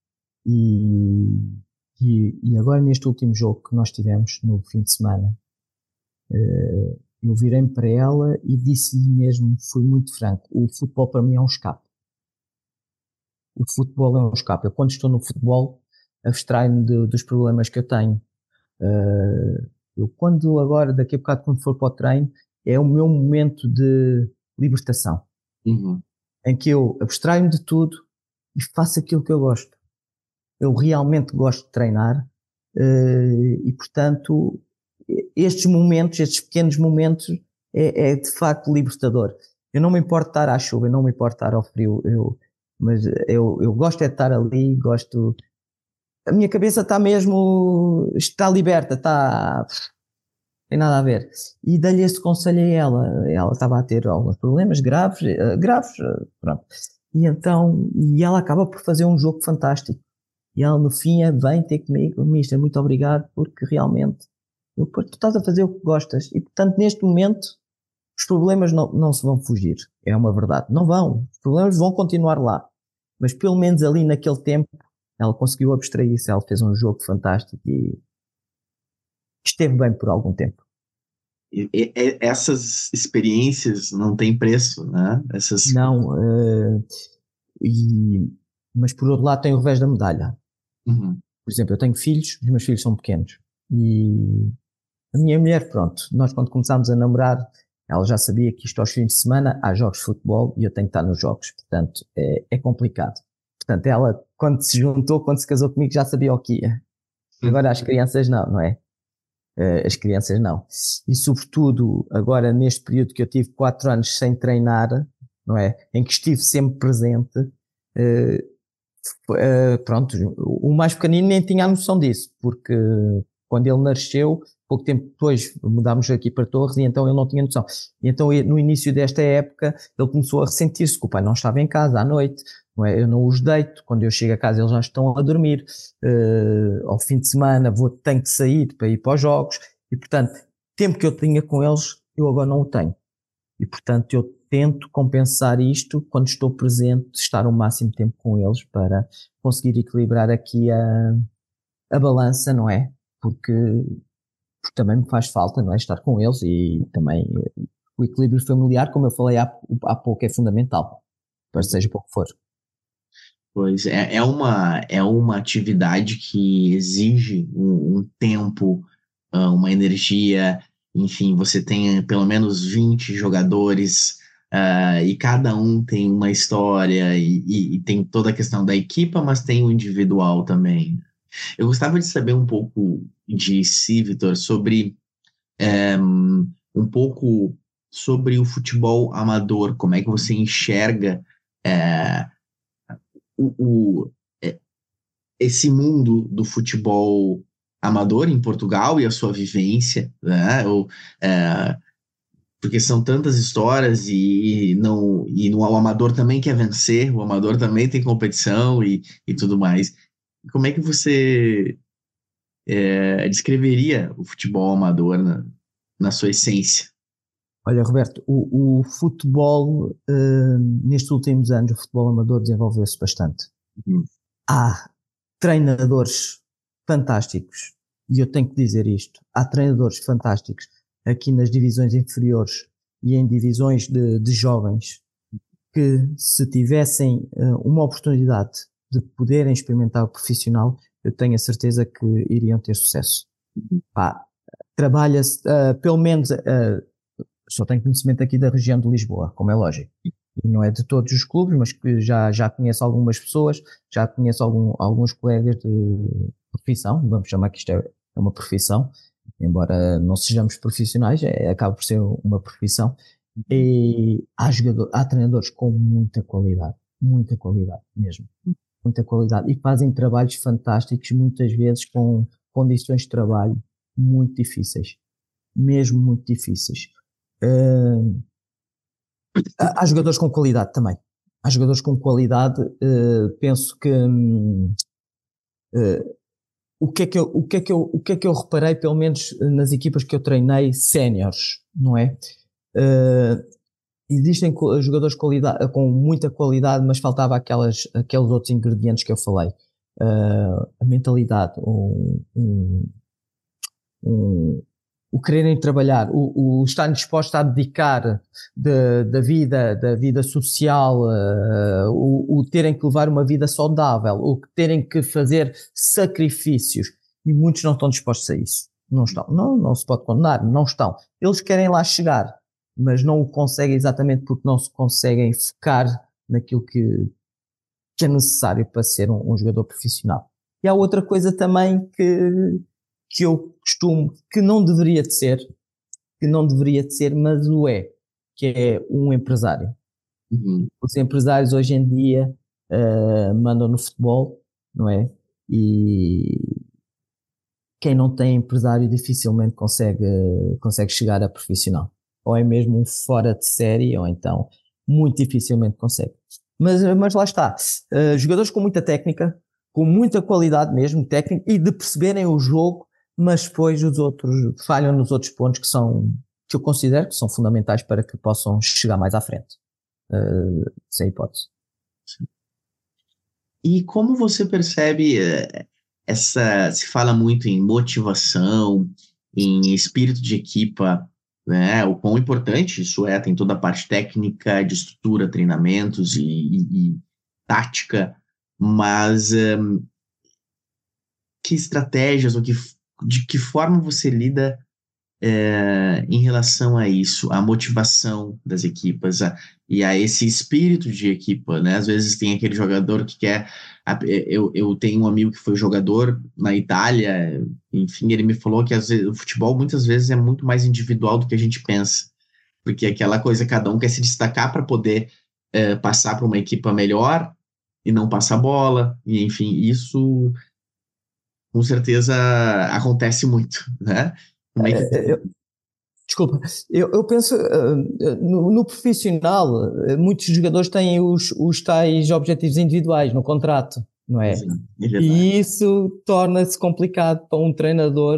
E. E, e agora neste último jogo que nós tivemos no fim de semana, uh, eu virei-me para ela e disse-lhe mesmo, fui muito franco, o futebol para mim é um escape. O futebol é um escape. Eu quando estou no futebol abstraio-me dos problemas que eu tenho. Uh, eu quando agora, daqui a bocado quando for para o treino, é o meu momento de libertação. Uhum. Em que eu abstraio-me de tudo e faço aquilo que eu gosto. Eu realmente gosto de treinar uh, e, portanto, estes momentos, estes pequenos momentos, é, é de facto libertador. Eu não me importo estar à chuva, eu não me importo estar ao frio, eu, mas eu, eu gosto é de estar ali, gosto, a minha cabeça está mesmo, está liberta, está, tem nada a ver. E dei-lhe esse conselho a ela, ela estava a ter alguns problemas graves, uh, graves, uh, pronto. E então, e ela acaba por fazer um jogo fantástico. E ela no fim é, vem ter comigo, mister, muito obrigado, porque realmente, eu, tu estás a fazer o que gostas. E portanto, neste momento, os problemas não, não se vão fugir, é uma verdade, não vão, os problemas vão continuar lá, mas pelo menos ali naquele tempo ela conseguiu abstrair-se, ela fez um jogo fantástico e esteve bem por algum tempo. E, e, essas experiências não têm preço, né? Essas... Não, uh, e, mas por outro lado tem o revés da medalha. Uhum. Por exemplo, eu tenho filhos, os meus filhos são pequenos e a minha mulher, pronto, nós quando começámos a namorar, ela já sabia que isto aos fins de semana há jogos de futebol e eu tenho que estar nos jogos, portanto é, é complicado. Portanto ela, quando se juntou, quando se casou comigo, já sabia o que ia. Agora as crianças não, não é? Uh, as crianças não. E sobretudo agora neste período que eu tive quatro anos sem treinar, não é? Em que estive sempre presente, uh, uh, pronto, o mais pequenino nem tinha a noção disso, porque quando ele nasceu, pouco tempo depois mudámos aqui para Torres e então ele não tinha noção. E então no início desta época ele começou a ressentir-se que o pai não estava em casa à noite, não é? Eu não os deito, quando eu chego a casa eles já estão a dormir, uh, ao fim de semana vou, tenho que sair para ir para os jogos e portanto, tempo que eu tinha com eles eu agora não o tenho. E portanto eu tento compensar isto quando estou presente, estar o máximo tempo com eles para conseguir equilibrar aqui a, a balança, não é? Porque porque também me faz falta, não é, estar com eles e também o equilíbrio familiar, como eu falei há, há pouco, é fundamental, para seja pouco for. Pois é, é uma, é uma atividade que exige um, um tempo, uma energia, enfim, você tem pelo menos vinte jogadores uh, e cada um tem uma história e, e, e tem toda a questão da equipa, mas tem o individual também. Eu gostava de saber um pouco de si, Vitor, sobre é, um pouco sobre o futebol amador, como é que você enxerga é, o, o, é, esse mundo do futebol amador em Portugal e a sua vivência, né? Ou, é, porque são tantas histórias e não e no, o amador também quer vencer, o amador também tem competição e, e tudo mais. Como é que você é, descreveria o futebol amador na, na sua essência? Olha, Roberto, o, o futebol, uh, nestes últimos anos, o futebol amador desenvolveu-se bastante. Uhum. Há treinadores fantásticos, e eu tenho que dizer isto, há treinadores fantásticos aqui nas divisões inferiores e em divisões de, de jovens que, se tivessem uh, uma oportunidade de poderem experimentar o profissional, eu tenho a certeza que iriam ter sucesso. Uhum. Pá, trabalha-se, uh, pelo menos, uh, só tenho conhecimento aqui da região de Lisboa, como é lógico. E não é de todos os clubes, mas que já, já conheço algumas pessoas, já conheço algum, alguns colegas de profissão, vamos chamar que isto é uma profissão, embora não sejamos profissionais, é, acaba por ser uma profissão. E há, jogador, há treinadores com muita qualidade, muita qualidade mesmo, muita qualidade, e fazem trabalhos fantásticos, muitas vezes com condições de trabalho muito difíceis, mesmo muito difíceis. Uh, há jogadores com qualidade também. Há jogadores com qualidade. Uh, penso que um, uh, o que é que eu, o que é que eu, o que é que eu reparei, pelo menos nas equipas que eu treinei, séniores, não é? Uh, existem jogadores qualidade, com muita qualidade, mas faltava aquelas, aqueles outros ingredientes que eu falei. Uh, a mentalidade, um, um, um o quererem trabalhar, o, o estar disposto a dedicar da vida, da vida social, uh, o, o terem que levar uma vida saudável, o terem que fazer sacrifícios, e muitos não estão dispostos a isso. Não estão. Não, não se pode condenar, não estão. Eles querem lá chegar, mas não o conseguem exatamente porque não se conseguem focar naquilo que, que é necessário para ser um, um jogador profissional. E há outra coisa também que que eu costumo, que não deveria de ser, que não deveria de ser, mas o é, que é um empresário. Uhum. Os empresários hoje em dia uh, mandam no futebol, não é? e quem não tem empresário dificilmente consegue, consegue chegar a profissional. Ou é mesmo um fora de série, ou então muito dificilmente consegue. Mas, mas lá está, uh, jogadores com muita técnica, com muita qualidade mesmo, técnica, e de perceberem o jogo, mas depois os outros falham nos outros pontos que são, que eu considero que são fundamentais para que possam chegar mais à frente. Uh, sem hipótese. E como você percebe uh, essa, se fala muito em motivação, em espírito de equipa, né? O quão importante isso é, tem toda a parte técnica, de estrutura, treinamentos e, e, e tática, mas um, que estratégias ou que, de que forma você lida é, em relação a isso, a motivação das equipas a, e a esse espírito de equipa, né? Às vezes tem aquele jogador que quer. A, eu, eu tenho um amigo que foi jogador na Itália, enfim, ele me falou que às vezes, o futebol muitas vezes é muito mais individual do que a gente pensa, porque aquela coisa, cada um quer se destacar para poder é, passar para uma equipa melhor e não passar bola, e enfim, isso com certeza acontece muito, né? Como é que Eu, desculpa, eu, eu penso uh, no, no profissional, uh, muitos jogadores têm os, os tais objetivos individuais no contrato, não é? Sim, é verdade. E isso torna-se complicado para um treinador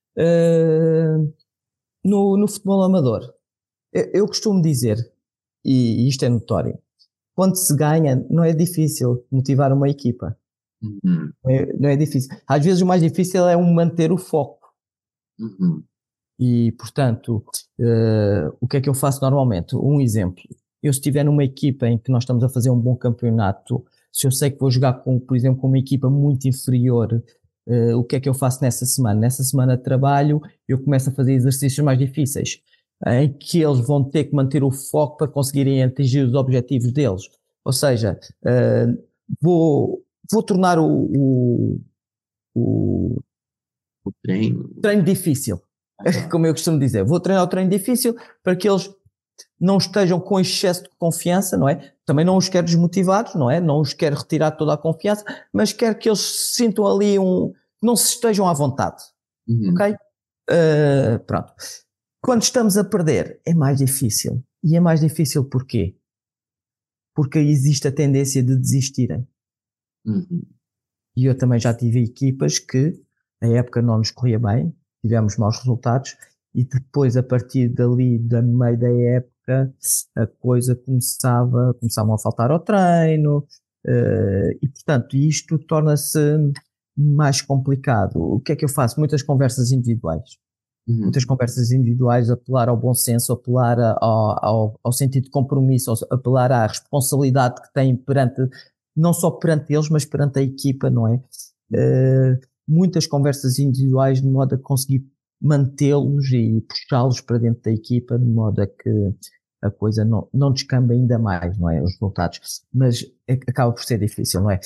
uh, no, no futebol amador. Eu, eu costumo dizer, e isto é notório, quando se ganha não é difícil motivar uma equipa. Uhum. Não é, não é difícil. Às vezes o mais difícil é um manter o foco. Uhum. E, portanto, uh, o que é que eu faço normalmente? Um exemplo. Eu se estiver numa equipa em que nós estamos a fazer um bom campeonato, se eu sei que vou jogar, com, por exemplo, com uma equipa muito inferior, uh, o que é que eu faço nessa semana? Nessa semana de trabalho, eu começo a fazer exercícios mais difíceis, em que eles vão ter que manter o foco para conseguirem atingir os objetivos deles. Ou seja, uh, vou, vou tornar o, o, o, O treino. treino difícil. Como eu costumo dizer, vou treinar o treino difícil para que eles não estejam com excesso de confiança, não é? Também não os quero desmotivados, não é? Não os quero retirar toda a confiança, mas quero que eles sintam ali um... não se estejam à vontade, Uhum. ok? Uh, pronto. Quando estamos a perder, é mais difícil. E é mais difícil porquê? Porque existe a tendência de desistirem. Uhum. E eu também já tive equipas que a época não nos corria bem, tivemos maus resultados, e depois, a partir dali, da meio da época, a coisa começava, começavam a faltar ao treino, uh, e portanto isto torna-se mais complicado. O que é que eu faço? Muitas conversas individuais. Uhum. Muitas conversas individuais, apelar ao bom senso, apelar a, ao, ao, ao sentido de compromisso, apelar à responsabilidade que têm perante, não só perante eles, mas perante a equipa, não é? Uh, muitas conversas individuais de modo a conseguir mantê-los e puxá-los para dentro da equipa, de modo a que a coisa não, não descamba ainda mais, não é? Os resultados. Mas é, acaba por ser difícil, não é?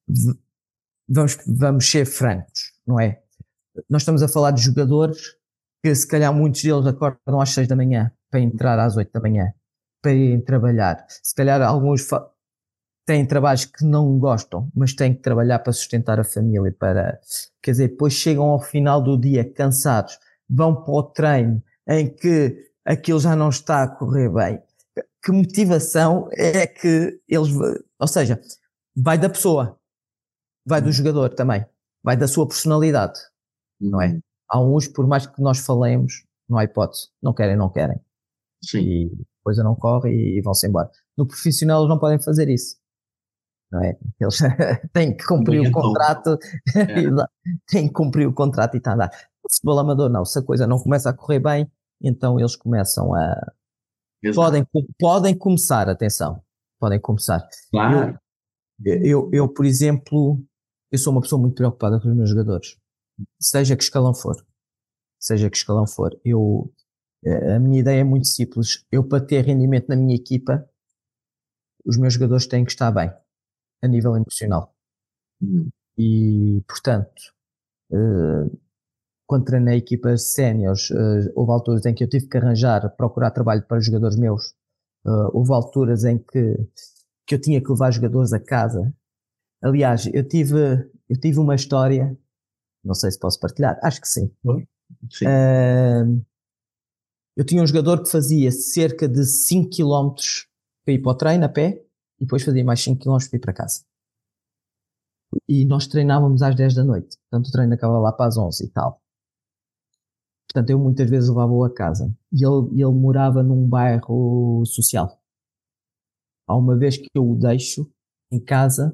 Vamos, vamos ser francos, não é? Nós estamos a falar de jogadores que se calhar muitos deles acordam às seis da manhã para entrar às oito da manhã, para irem trabalhar. Se calhar alguns têm trabalhos que não gostam, mas têm que trabalhar para sustentar a família, para, quer dizer, depois chegam ao final do dia cansados, vão para o treino em que aquilo já não está a correr bem. Que motivação é que eles, ou seja, vai da pessoa, vai do jogador também, vai da sua personalidade, não é? Há uns, por mais que nós falemos, não há hipótese, não querem, não querem. Sim. E a coisa não corre e vão-se embora. No profissional eles não podem fazer isso. Não é? Eles têm que cumprir o contrato, é. têm que cumprir o contrato e está a andar. O futebol amador não, se a coisa não começa a correr bem, então eles começam a... Podem, podem começar, atenção, podem começar. Claro. Eu, eu, eu, por exemplo, eu sou uma pessoa muito preocupada com os meus jogadores, seja que escalão for, seja que escalão for. Eu, a minha ideia é muito simples, eu para ter rendimento na minha equipa, os meus jogadores têm que estar bem, a nível emocional. Uhum. E, portanto, uh, quando treinei equipas séniores, uh, houve alturas em que eu tive que arranjar, procurar trabalho para jogadores meus. Uh, houve alturas em que, que eu tinha que levar jogadores a casa Aliás, eu tive, eu tive uma história, não sei se posso partilhar, acho que sim. Sim. Uh, eu tinha um jogador que fazia cerca de cinco quilómetros para ir para o treino a pé e depois fazia mais cinco quilómetros para ir para casa. E nós treinávamos às dez da noite, portanto o treino acabava lá para as onze e tal. Portanto eu muitas vezes levava-o a casa e ele, ele morava num bairro social. Há uma vez que eu o deixo em casa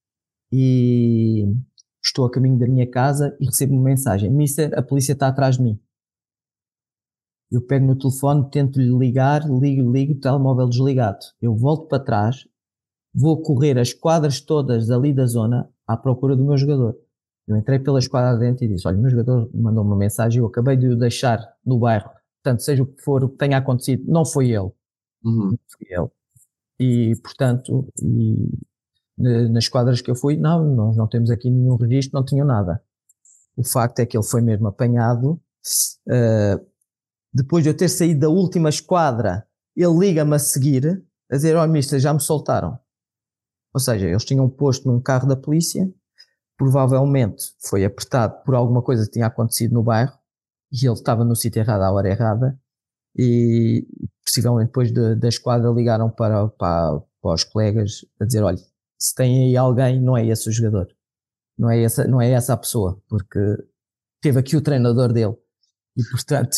e estou a caminho da minha casa e recebo uma mensagem: Mister, a polícia está atrás de mim. Eu pego no telefone, tento-lhe ligar, ligo, ligo, o telemóvel desligado. Eu volto para trás, vou correr as quadras todas ali da zona à procura do meu jogador. Eu entrei pela esquadra dentro e disse: olha, o meu jogador mandou uma mensagem, eu acabei de o deixar no bairro. Portanto, seja o que for, o que tenha acontecido, não foi ele. Uhum. Não foi ele. E, portanto, e, nas quadras que eu fui, não, nós não temos aqui nenhum registro, não tinham nada. O facto é que ele foi mesmo apanhado. Uh, depois de eu ter saído da última esquadra, ele liga-me a seguir, a dizer: olha, mister, já me soltaram. Ou seja, eles tinham posto num carro da polícia, provavelmente foi apertado por alguma coisa que tinha acontecido no bairro, e ele estava no sítio errado à hora errada, e possivelmente depois de, da esquadra ligaram para, para, para os colegas a dizer: olha, se tem aí alguém, não é esse o jogador, não é essa, não é essa a pessoa, porque teve aqui o treinador dele, e portanto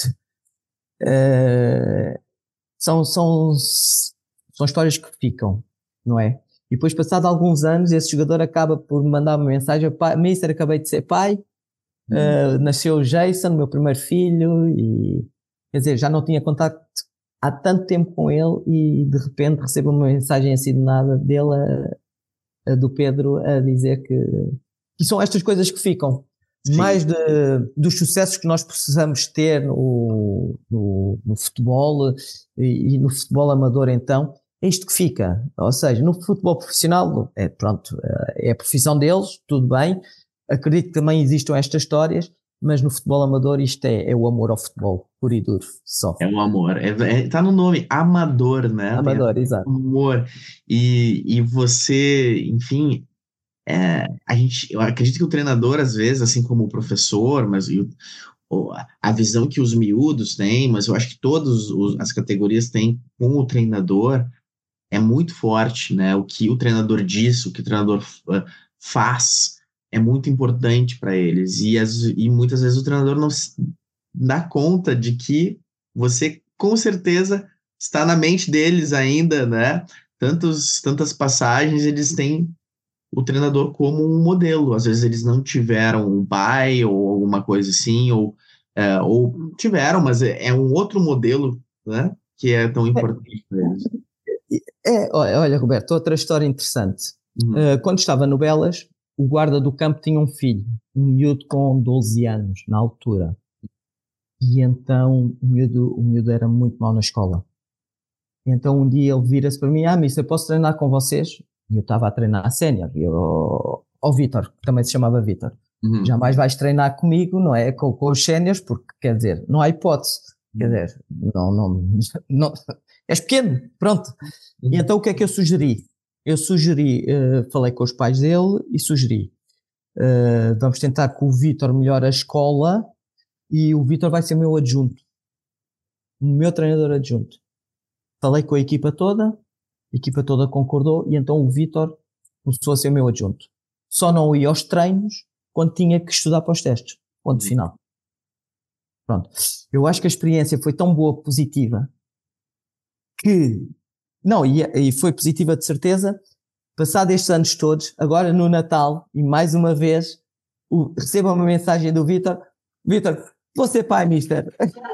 uh, são, são, são histórias que ficam, não é? E depois, passado alguns anos, esse jogador acaba por me mandar uma mensagem: mister, acabei de ser pai, uh, nasceu o Jason, meu primeiro filho, e quer dizer, já não tinha contato há tanto tempo com ele e de repente recebo uma mensagem assim de nada dele, a, a do Pedro, a dizer que, que são estas coisas que ficam. Sim. Mais de, dos sucessos que nós precisamos ter no, no, no futebol e, e no futebol amador, então, é isto que fica. Ou seja, no futebol profissional, é, pronto, é a profissão deles, tudo bem, acredito que também existam estas histórias, mas no futebol amador isto é, é o amor ao futebol, puro e duro, só. É o amor, é, é, tá no nome, amador, né? Amador, Tem exato. Amor, e, e você, enfim, é, a gente, eu acredito que o treinador, às vezes, assim como o professor, mas e o, a visão que os miúdos têm, mas eu acho que todas as categorias têm com o treinador, é muito forte, né? O que o treinador diz, o que o treinador uh, faz, é muito importante para eles. E, as, e muitas vezes o treinador não se dá conta de que você, com certeza, está na mente deles ainda, né? Tantos, tantas passagens, eles têm o treinador como um modelo. Às vezes eles não tiveram um pai ou alguma coisa assim, ou, é, ou tiveram, mas é, é um outro modelo, né? Que é tão importante para eles. É, olha, Roberto, outra história interessante. Uhum. Uh, quando estava no Belas, o guarda do campo tinha um filho, um miúdo com doze anos, na altura. E então o miúdo, o miúdo era muito mal na escola. E então um dia ele vira-se para mim: ah, mister, posso treinar com vocês? E eu estava a treinar a sénior. E eu, ó oh, Vítor, que também se chamava Vítor, uhum. jamais vais treinar comigo, não é? Com, com os séniores, porque, quer dizer, não há hipótese. Uhum. Quer dizer, não, não, não, és pequeno, pronto. Uhum. E então o que é que eu sugeri? Eu sugeri, uh, falei com os pais dele e sugeri, uh, vamos tentar que o Vítor melhore a escola e o Vítor vai ser meu adjunto, o meu treinador adjunto. Falei com a equipa toda, a equipa toda concordou e então o Vítor começou a ser meu adjunto. Só não ia aos treinos quando tinha que estudar para os testes. Ponto final. Pronto. Eu acho que a experiência foi tão boa, positiva, que, não, e, e foi positiva de certeza, passado estes anos todos, agora no Natal, e mais uma vez, o, recebo uma mensagem do Vítor: Vítor, vou ser pai, mister.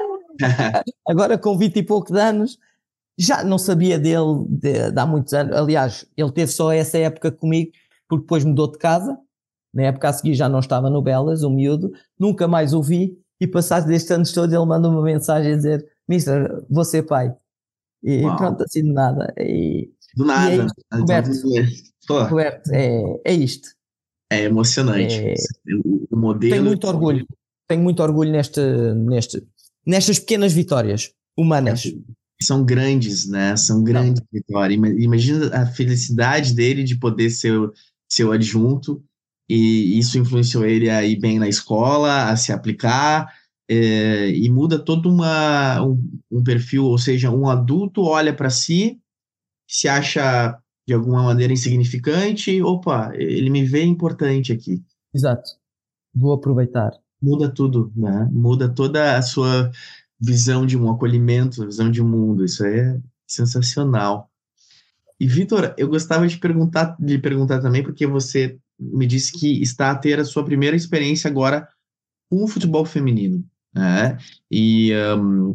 Agora com vinte e poucos anos, já não sabia dele de, de há muitos anos. Aliás, ele teve só essa época comigo, porque depois mudou de casa. Na época a seguir já não estava no Belas, o miúdo, nunca mais o vi, e passados destes anos todos ele manda uma mensagem a dizer: mister, vou ser pai. E Uau. Pronto, assim de nada. E, do nada. E é isto, Roberto, então, Roberto é, é isto. É emocionante. É, o modelo... Tenho muito orgulho. Tenho muito orgulho neste, neste, nestas pequenas vitórias humanas. São grandes, né? São grandes Não. vitórias. Imagina a felicidade dele de poder ser seu adjunto, e isso influenciou ele a ir bem na escola, a se aplicar, é, e muda todo uma, um, um perfil, ou seja, um adulto olha para si, se acha de alguma maneira insignificante, opa, ele me vê importante aqui. Exato. Vou aproveitar. Muda tudo, né? Muda toda a sua visão de um acolhimento, visão de mundo. Isso é sensacional. E, Vitor, eu gostava de perguntar, de perguntar também, porque você me disse que está a ter a sua primeira experiência agora com o futebol feminino, né? E, um,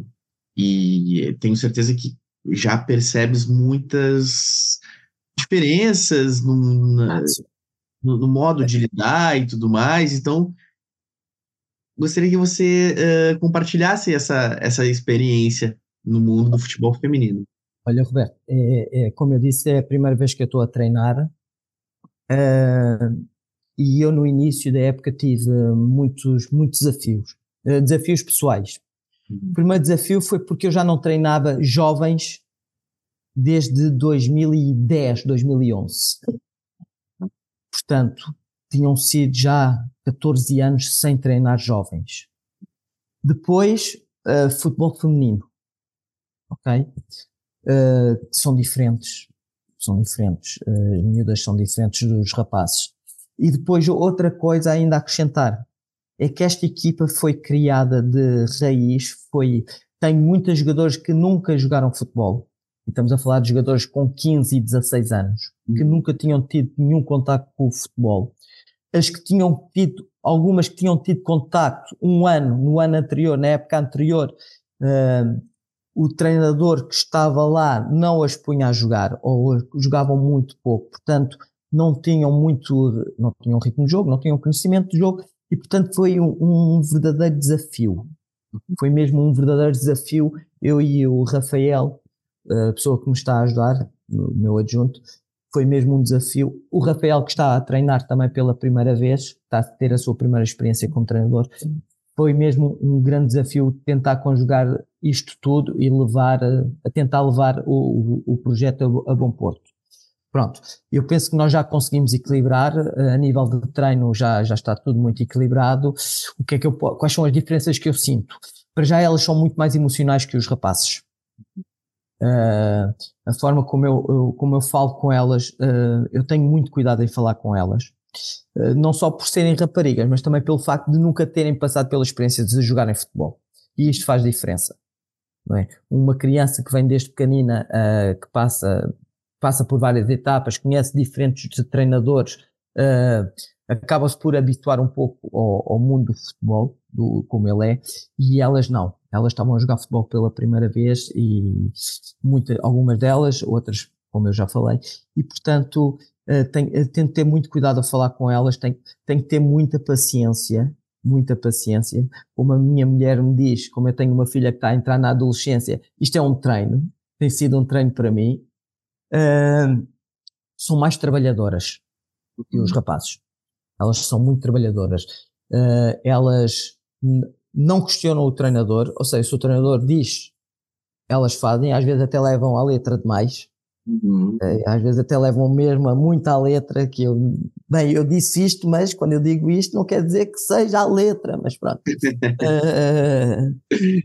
e tenho certeza que já percebes muitas diferenças no, na- no, no modo de lidar e tudo mais. Então, gostaria que você eh, compartilhasse essa, essa experiência no mundo do futebol feminino. Olha, Roberto, é, é, como eu disse, é a primeira vez que eu estou a treinar, uh, e eu no início da época tive muitos, muitos desafios, uh, desafios pessoais. O primeiro desafio foi porque eu já não treinava jovens desde dois mil e dez, dois mil e onze. Portanto, tinham sido já catorze anos sem treinar jovens. Depois, uh, futebol feminino, ok? Uh, são diferentes, são diferentes, uh, as miúdas são diferentes dos rapazes. E depois outra coisa ainda a acrescentar, é que esta equipa foi criada de raiz, foi, tem muitos jogadores que nunca jogaram futebol, e estamos a falar de jogadores com quinze e dezasseis anos, que nunca tinham tido nenhum contacto com o futebol. As que tinham tido, algumas que tinham tido contacto um ano, no ano anterior, na época anterior, uh, o treinador que estava lá não as punha a jogar, ou jogavam muito pouco, portanto não tinham muito, não tinham ritmo de jogo, não tinham conhecimento de jogo, e portanto foi um, um verdadeiro desafio. Foi mesmo um verdadeiro desafio, eu e o Rafael, a pessoa que me está a ajudar, o meu adjunto, foi mesmo um desafio. O Rafael, que está a treinar também pela primeira vez, está a ter a sua primeira experiência como treinador, foi mesmo um grande desafio tentar conjugar isto tudo e levar, a tentar levar o, o, o projeto a, a bom porto. Pronto, eu penso que nós já conseguimos equilibrar, a nível de treino já, já está tudo muito equilibrado. O que é que eu, quais são as diferenças que eu sinto? Para já elas são muito mais emocionais que os rapazes. Uh, a forma como eu, eu, como eu falo com elas, uh, eu tenho muito cuidado em falar com elas. Uh, não só por serem raparigas, mas também pelo facto de nunca terem passado pela experiência de jogarem futebol. E isto faz diferença. Não é? Uma criança que vem desde pequenina, uh, que passa, passa por várias etapas, conhece diferentes treinadores, uh, acaba-se por habituar um pouco ao, ao mundo do futebol, do, como ele é, e elas não. Elas estavam a jogar futebol pela primeira vez e muita, algumas delas, outras, como eu já falei, e portanto uh, tenho, tenho que ter muito cuidado a falar com elas, tenho, tenho que ter muita paciência, muita paciência. Como a minha mulher me diz, como eu tenho uma filha que está a entrar na adolescência, isto é um treino, tem sido um treino para mim. Uh, são mais trabalhadoras do que os rapazes. Elas são muito trabalhadoras. Uh, elas n- não questionam o treinador, ou seja, se o treinador diz, elas fazem, às vezes até levam a letra demais. Uhum. Uh, às vezes até levam mesmo a muita a letra, que eu, bem, eu disse isto, mas quando eu digo isto não quer dizer que seja a letra, mas pronto. Uh,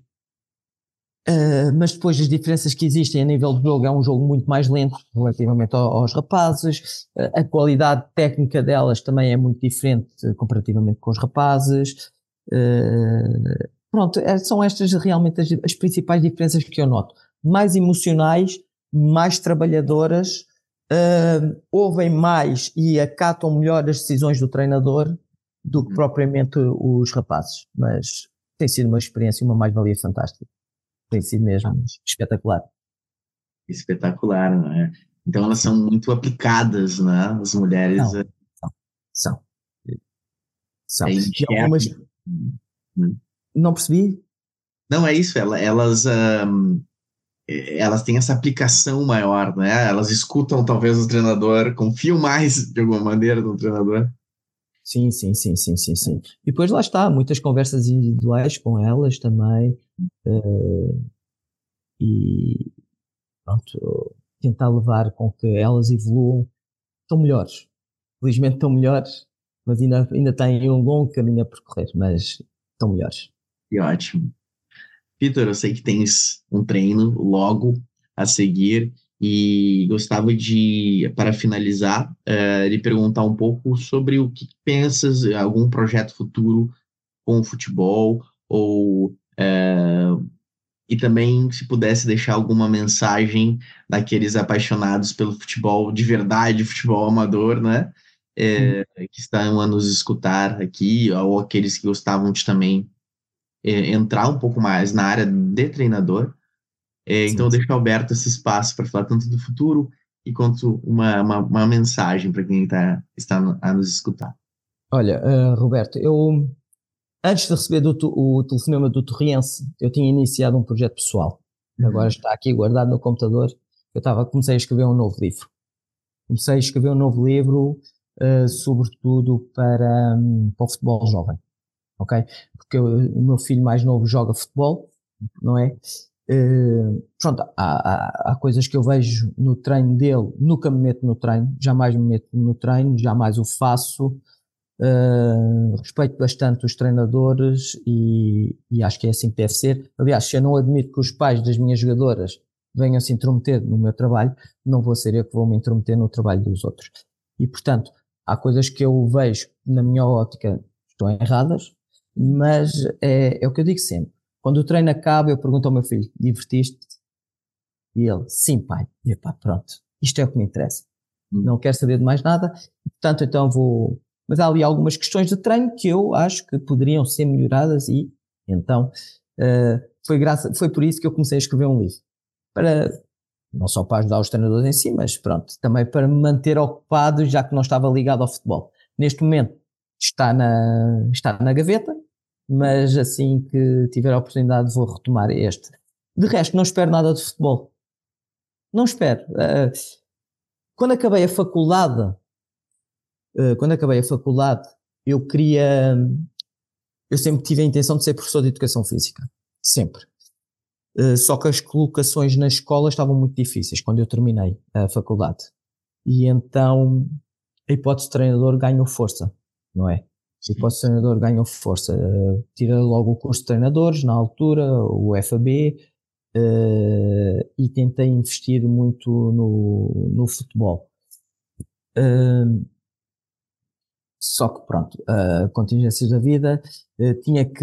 Uh, mas depois as diferenças que existem a nível de jogo, é um jogo muito mais lento relativamente ao, aos rapazes, uh, a qualidade técnica delas também é muito diferente uh, comparativamente com os rapazes. Uh, pronto, é, são estas realmente as, as principais diferenças que eu noto. Mais emocionais, mais trabalhadoras, uh, ouvem mais e acatam melhor as decisões do treinador do que propriamente os rapazes, mas tem sido uma experiência, uma mais-valia fantástica. Tem sido mesmo espetacular. Espetacular, né? Então elas são muito aplicadas, né? As mulheres São, eh, são, são. E algumas, enxergam. Né? não percebi? Não é isso, ela- elas, ahm, eh, elas têm essa aplicação maior, né? Elas escutam talvez o treinador, confiam mais de alguma maneira no treinador. Sim, sim, sim, sim, sim, sim. E depois lá está, muitas conversas individuais com elas também, uh, e pronto, tentar levar com que elas evoluam, estão melhores, felizmente estão melhores, mas ainda, ainda têm um longo caminho a percorrer, mas estão melhores. Que ótimo. Vitor, eu sei que tens um treino logo a seguir e gostava de, para finalizar, eh, lhe perguntar um pouco sobre o que pensas, algum projeto futuro com o futebol, ou eh, e também se pudesse deixar alguma mensagem daqueles apaixonados pelo futebol de verdade, futebol amador, né? Uhum. Eh, que estão a nos escutar aqui, ou aqueles que gostavam de também eh, entrar um pouco mais na área de treinador. É, então, Sim, eu sim. deixo aberto esse espaço para falar tanto do futuro e quanto uma, uma, uma mensagem para quem tá, está no- a nos escutar. Olha, eh, Roberto, eu antes de receber do tu- o telefonema do Torriense, eu tinha iniciado um projeto pessoal. Agora Uhum. está aqui guardado no computador. Eu estava, comecei a escrever um novo livro. Comecei a escrever um novo livro, eh, sobretudo para, hum, para o futebol jovem, ok? Porque eu- o meu filho mais novo joga futebol, não é? Eh, pronto, há, há, há coisas que eu vejo no treino dele, nunca me meto no treino, jamais me meto no treino, jamais o faço. Uh, respeito bastante os treinadores e, e acho que é assim que deve ser. Aliás, se eu não admito que os pais das minhas jogadoras venham se intrometer no meu trabalho, não vou ser eu que vou me intrometer no trabalho dos outros. E, portanto, há coisas que eu vejo, na minha ótica, estão erradas, mas é, é o que eu digo sempre. Quando o treino acaba, eu pergunto ao meu filho: divertiste? E ele: sim, pai. E pá, pronto, isto é o que me interessa. Não quero saber de mais nada, portanto, então vou. Mas há ali algumas questões de treino que eu acho que poderiam ser melhoradas e então uh, foi, graça, foi por isso que eu comecei a escrever um livro. Para, não só para ajudar os treinadores em si, mas pronto, também para me manter ocupado, já que não estava ligado ao futebol. Neste momento está na, está na gaveta, mas assim que tiver a oportunidade vou retomar este. De resto, não espero nada de futebol. Não espero. Uh, quando acabei a faculdade, uh, quando acabei a faculdade, eu queria, eu sempre tive a intenção de ser professor de educação física. Sempre. Uh, só que as colocações na escola estavam muito difíceis quando eu terminei a faculdade. E então a hipótese de treinador ganhou força, não é? A Sim. hipótese de treinador ganhou força. Uh, tirei logo o curso de treinadores, na altura, o F A B, uh, e tentei investir muito no, no futebol. Uh, Só que pronto, uh, contingências da vida, uh, tinha que,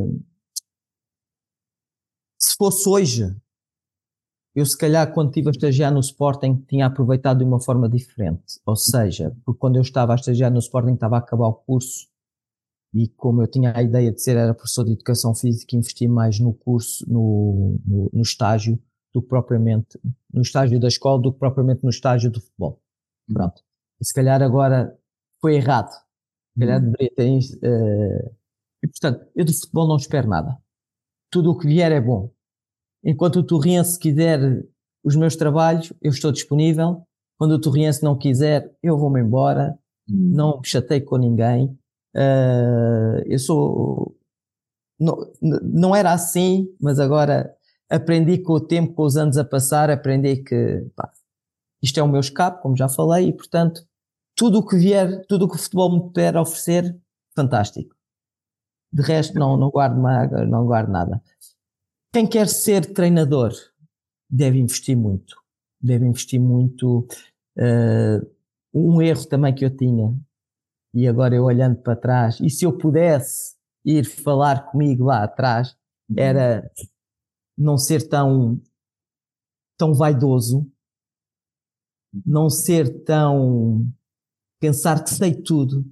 se fosse hoje, eu se calhar quando estive a estagiar no Sporting tinha aproveitado de uma forma diferente, ou seja, porque quando eu estava a estagiar no Sporting estava a acabar o curso e como eu tinha a ideia de ser era professor de educação física, investi mais no curso, no, no, no estágio, do que propriamente, no estágio da escola, do que propriamente no estágio do futebol. Pronto. E se calhar agora foi errado. Se calhar Uhum. deveria ter, uh, e portanto, eu do futebol não espero nada. Tudo o que vier é bom. Enquanto o Torriense quiser os meus trabalhos, eu estou disponível. Quando o Torriense não quiser, eu vou-me embora. Uhum. Não me chatei com ninguém. Uh, eu sou. Não, não era assim, mas agora aprendi com o tempo, com os anos a passar, aprendi que pá, isto é o meu escape, como já falei, e portanto, tudo o que vier, tudo o que o futebol me puder oferecer, fantástico. De resto, não, não guardo mágoa, não guardo nada. Quem quer ser treinador deve investir muito. Deve investir muito. Uh, um erro também que eu tinha, e agora eu olhando para trás, e se eu pudesse ir falar comigo lá atrás, Uhum. era não ser tão, tão vaidoso, não ser tão. Pensar que sei tudo,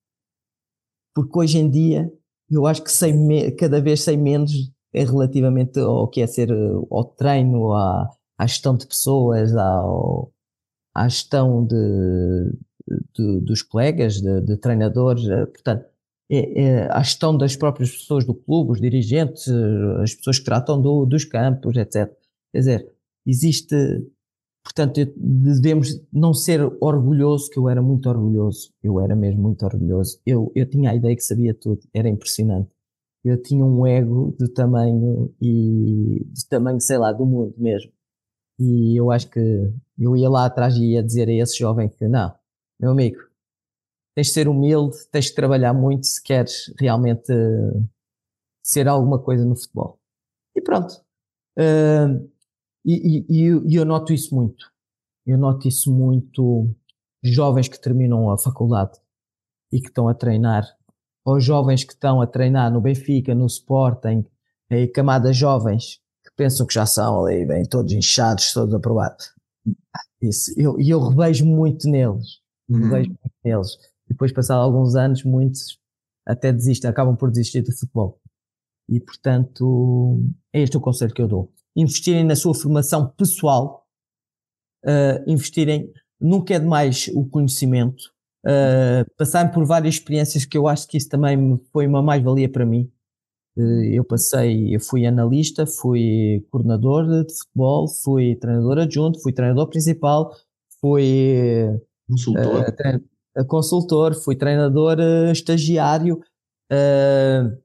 porque hoje em dia eu acho que sei me, cada vez sei menos é relativamente ao que é ser ao treino, à, à gestão de pessoas, ao, à gestão de, de, dos colegas, de, de treinadores, portanto, é, é, à gestão das próprias pessoas do clube, os dirigentes, as pessoas que tratam do, dos campos, etcétera. Quer dizer, existe, portanto, devemos não ser orgulhoso, que eu era muito orgulhoso, eu era mesmo muito orgulhoso, eu, eu tinha a ideia que sabia tudo, era impressionante. Eu tinha um ego de tamanho e de tamanho, sei lá, do mundo mesmo. E eu acho que eu ia lá atrás e ia dizer a esse jovem que não, meu amigo, tens de ser humilde, tens de trabalhar muito se queres realmente uh, ser alguma coisa no futebol. E pronto. Uh, e, e, e eu noto isso muito. Eu noto isso muito. Jovens que terminam a faculdade e que estão a treinar, ou jovens que estão a treinar no Benfica, no Sporting, e camadas jovens que pensam que já são ali, bem, todos inchados, todos aprovados. Isso, eu, eu revejo muito neles, Uhum. revejo muito neles. E depois, passado alguns anos, muitos até desistem, acabam por desistir do futebol. E, portanto, é este o conselho que eu dou. Investirem na sua formação pessoal, uh, investirem, nunca é demais o conhecimento, uh, passarem por várias experiências, que eu acho que isso também foi uma mais-valia para mim. Uh, eu passei, eu fui analista, fui coordenador de futebol, fui treinador adjunto, fui treinador principal, fui Consultor. uh, trein- consultor, fui treinador uh, estagiário, uh,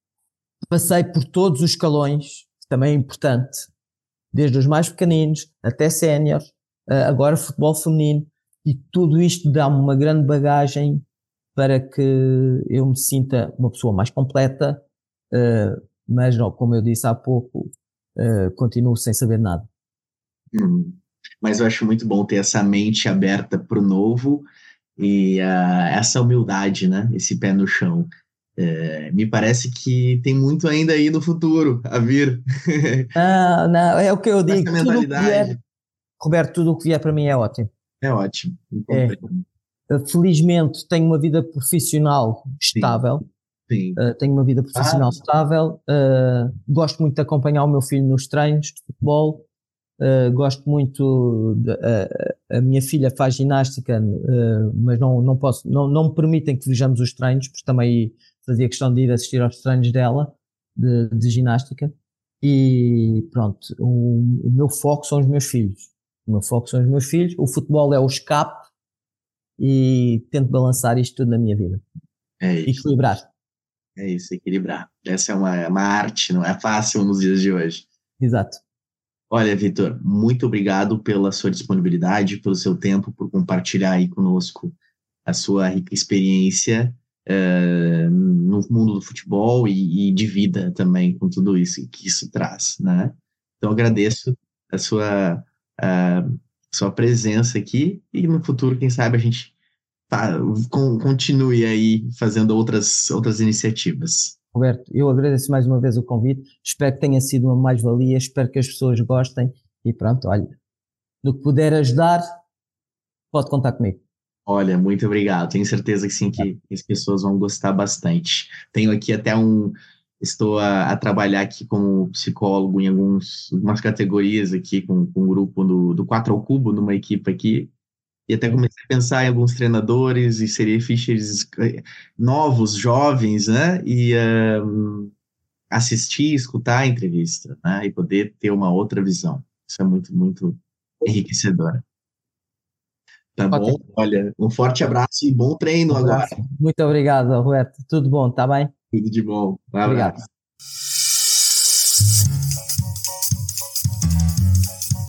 passei por todos os escalões, que também é importante, desde os mais pequeninos até séniores, uh, agora futebol feminino, e tudo isto dá-me uma grande bagagem para que eu me sinta uma pessoa mais completa, uh, mas não, como eu disse há pouco, uh, continuo sem saber nada. Hum. Mas eu acho muito bom ter essa mente aberta para o novo e uh, essa humildade, né? Esse pé no chão. É, me parece que tem muito ainda aí no futuro a vir. Não, não, é o que eu Com essa digo, tudo o que vier, mentalidade. Roberto, tudo o que vier para mim é ótimo. É ótimo, me É. compreendo. Felizmente tenho uma vida profissional Sim, estável, sim. uh, tenho uma vida profissional Ah, estável, uh, gosto muito de acompanhar o meu filho nos treinos de futebol, uh, gosto muito, de, uh, a minha filha faz ginástica, uh, mas não, não posso, não, não me permitem que vejamos os treinos, porque também fazia questão de ir assistir aos treinos dela, de, de ginástica, e pronto, o, o meu foco são os meus filhos, o meu foco são os meus filhos, o futebol é o escape, e tento balançar isto tudo na minha vida. é isso. Equilibrar. É isso, equilibrar. Essa é uma, uma arte, não é fácil nos dias de hoje. Exato. Olha, Vitor, muito obrigado pela sua disponibilidade, pelo seu tempo, por compartilhar aí conosco a sua rica experiência uh, no mundo do futebol e, e de vida também, com tudo isso que isso traz, né? Então, agradeço a sua, a sua presença aqui e no futuro, quem sabe, a gente tá, com, continue aí fazendo outras, outras iniciativas. Roberto, eu agradeço mais uma vez o convite, espero que tenha sido uma mais-valia, espero que as pessoas gostem e pronto, olha, no que puder ajudar, pode contar comigo. Olha, muito obrigado. Tenho certeza que sim, que as pessoas vão gostar bastante. Tenho aqui até um. Estou a, a trabalhar aqui como psicólogo em alguns, algumas categorias aqui, com, com um grupo do, do quatro ao cubo, numa equipe aqui. E até comecei a pensar em alguns treinadores e seria fichas novos, jovens, né? E um, assistir, escutar a entrevista, né? E poder ter uma outra visão. Isso é muito, muito enriquecedor. Tá bom? Ótimo. Olha, um forte abraço e bom treino Um agora. abraço. Muito obrigado, Roberto. Tudo bom, está bem? Tudo de bom. Um Obrigado. abraço.